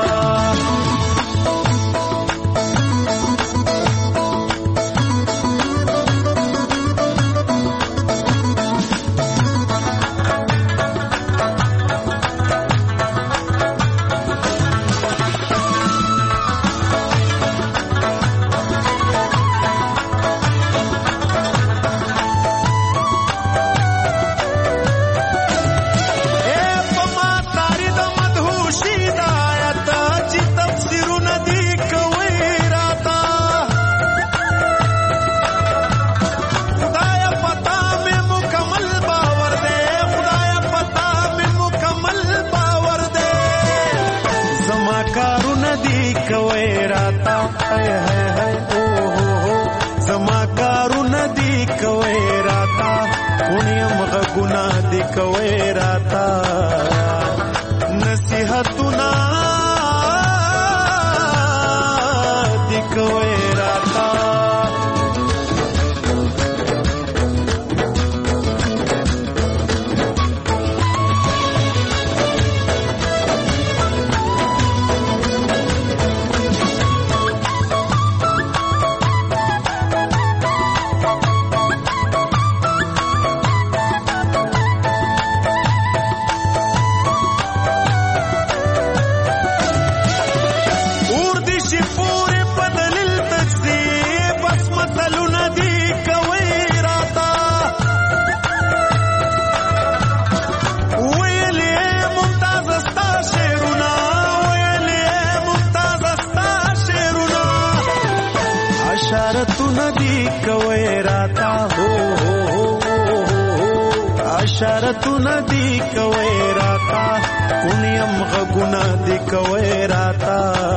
اشارتو ندی کوي راتا کونیم غگونا دی کوي راتا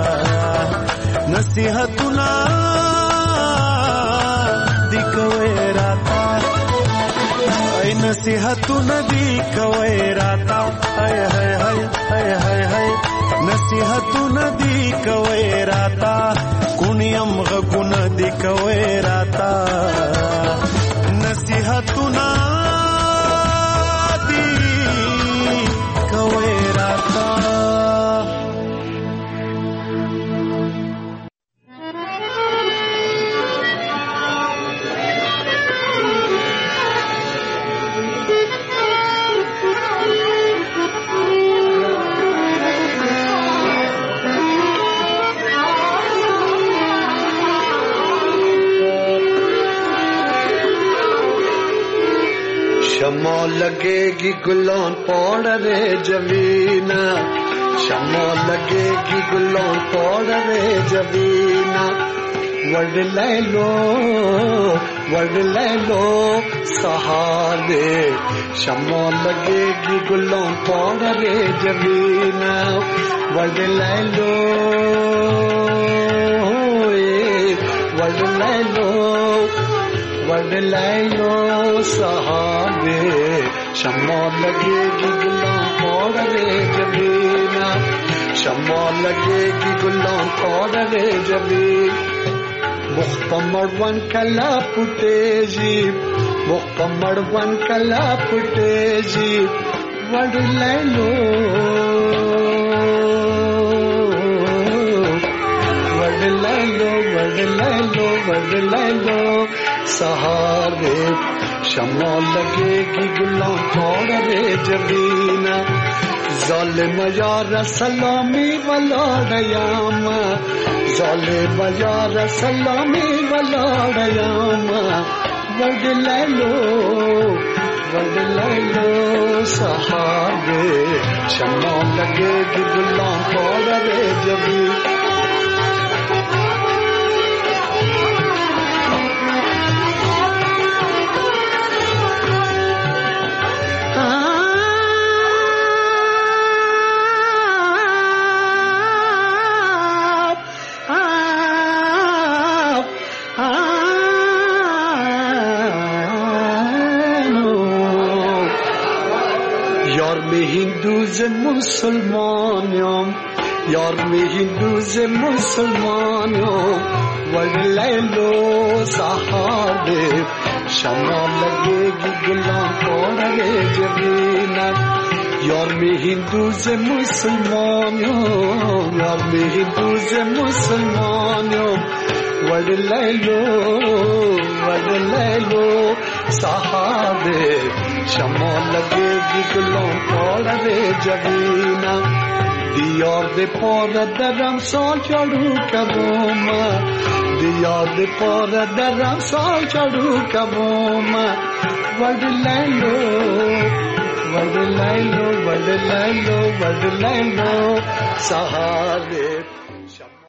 نصیحتنا دی کوي راتا ای نصیحتو ندی کوي راتا های های های های های های نصیحتو ندی کوي راتا کونیم غگونا دی کوي راتا نصیحتنا शमा लगेगी गुलां पौड़ रे जमीना शमा लगेगी गुलां पौड़ रे जमीना वर्ड ले लो सहारे शमा लगेगी गुलां पौड़ रे जमीना वर्ड ले लो सहारे शम्मा लगेगी गुलां पौड़ रे जमीना शम्मा लगेगी गुलां पौड़ रे जमीन मुख्तमर वन कला पुटेजी मुख्तमर वन कला पुटेजी वड ले लो सहारे शम्मा लगेगी गुलां पौड़ रे जमीना ज़ालिम यार सलामी वलाड़यामा ज़ालिम यार सलामी वलाड़यामा वड ले लो सहारे शम्मा लगेगी गुलां पौड़ रे जमीना यार में हिंदू से मुसलमानों वर्ड ले लो सहारे शमा लगेगी गुलाम पौड़े जबीना यार में हिंदू से मुसलमानों यार में हिंदू से मुसलमानों वर्ड ले लो सहारे शमा लगेगी गुलाम पौड़े जबीना दियार दे पर दरम साल चढ़ू कबोमा दियार दे पर दरम साल चढ़ू कबोमा वर्ड ले लो सहारे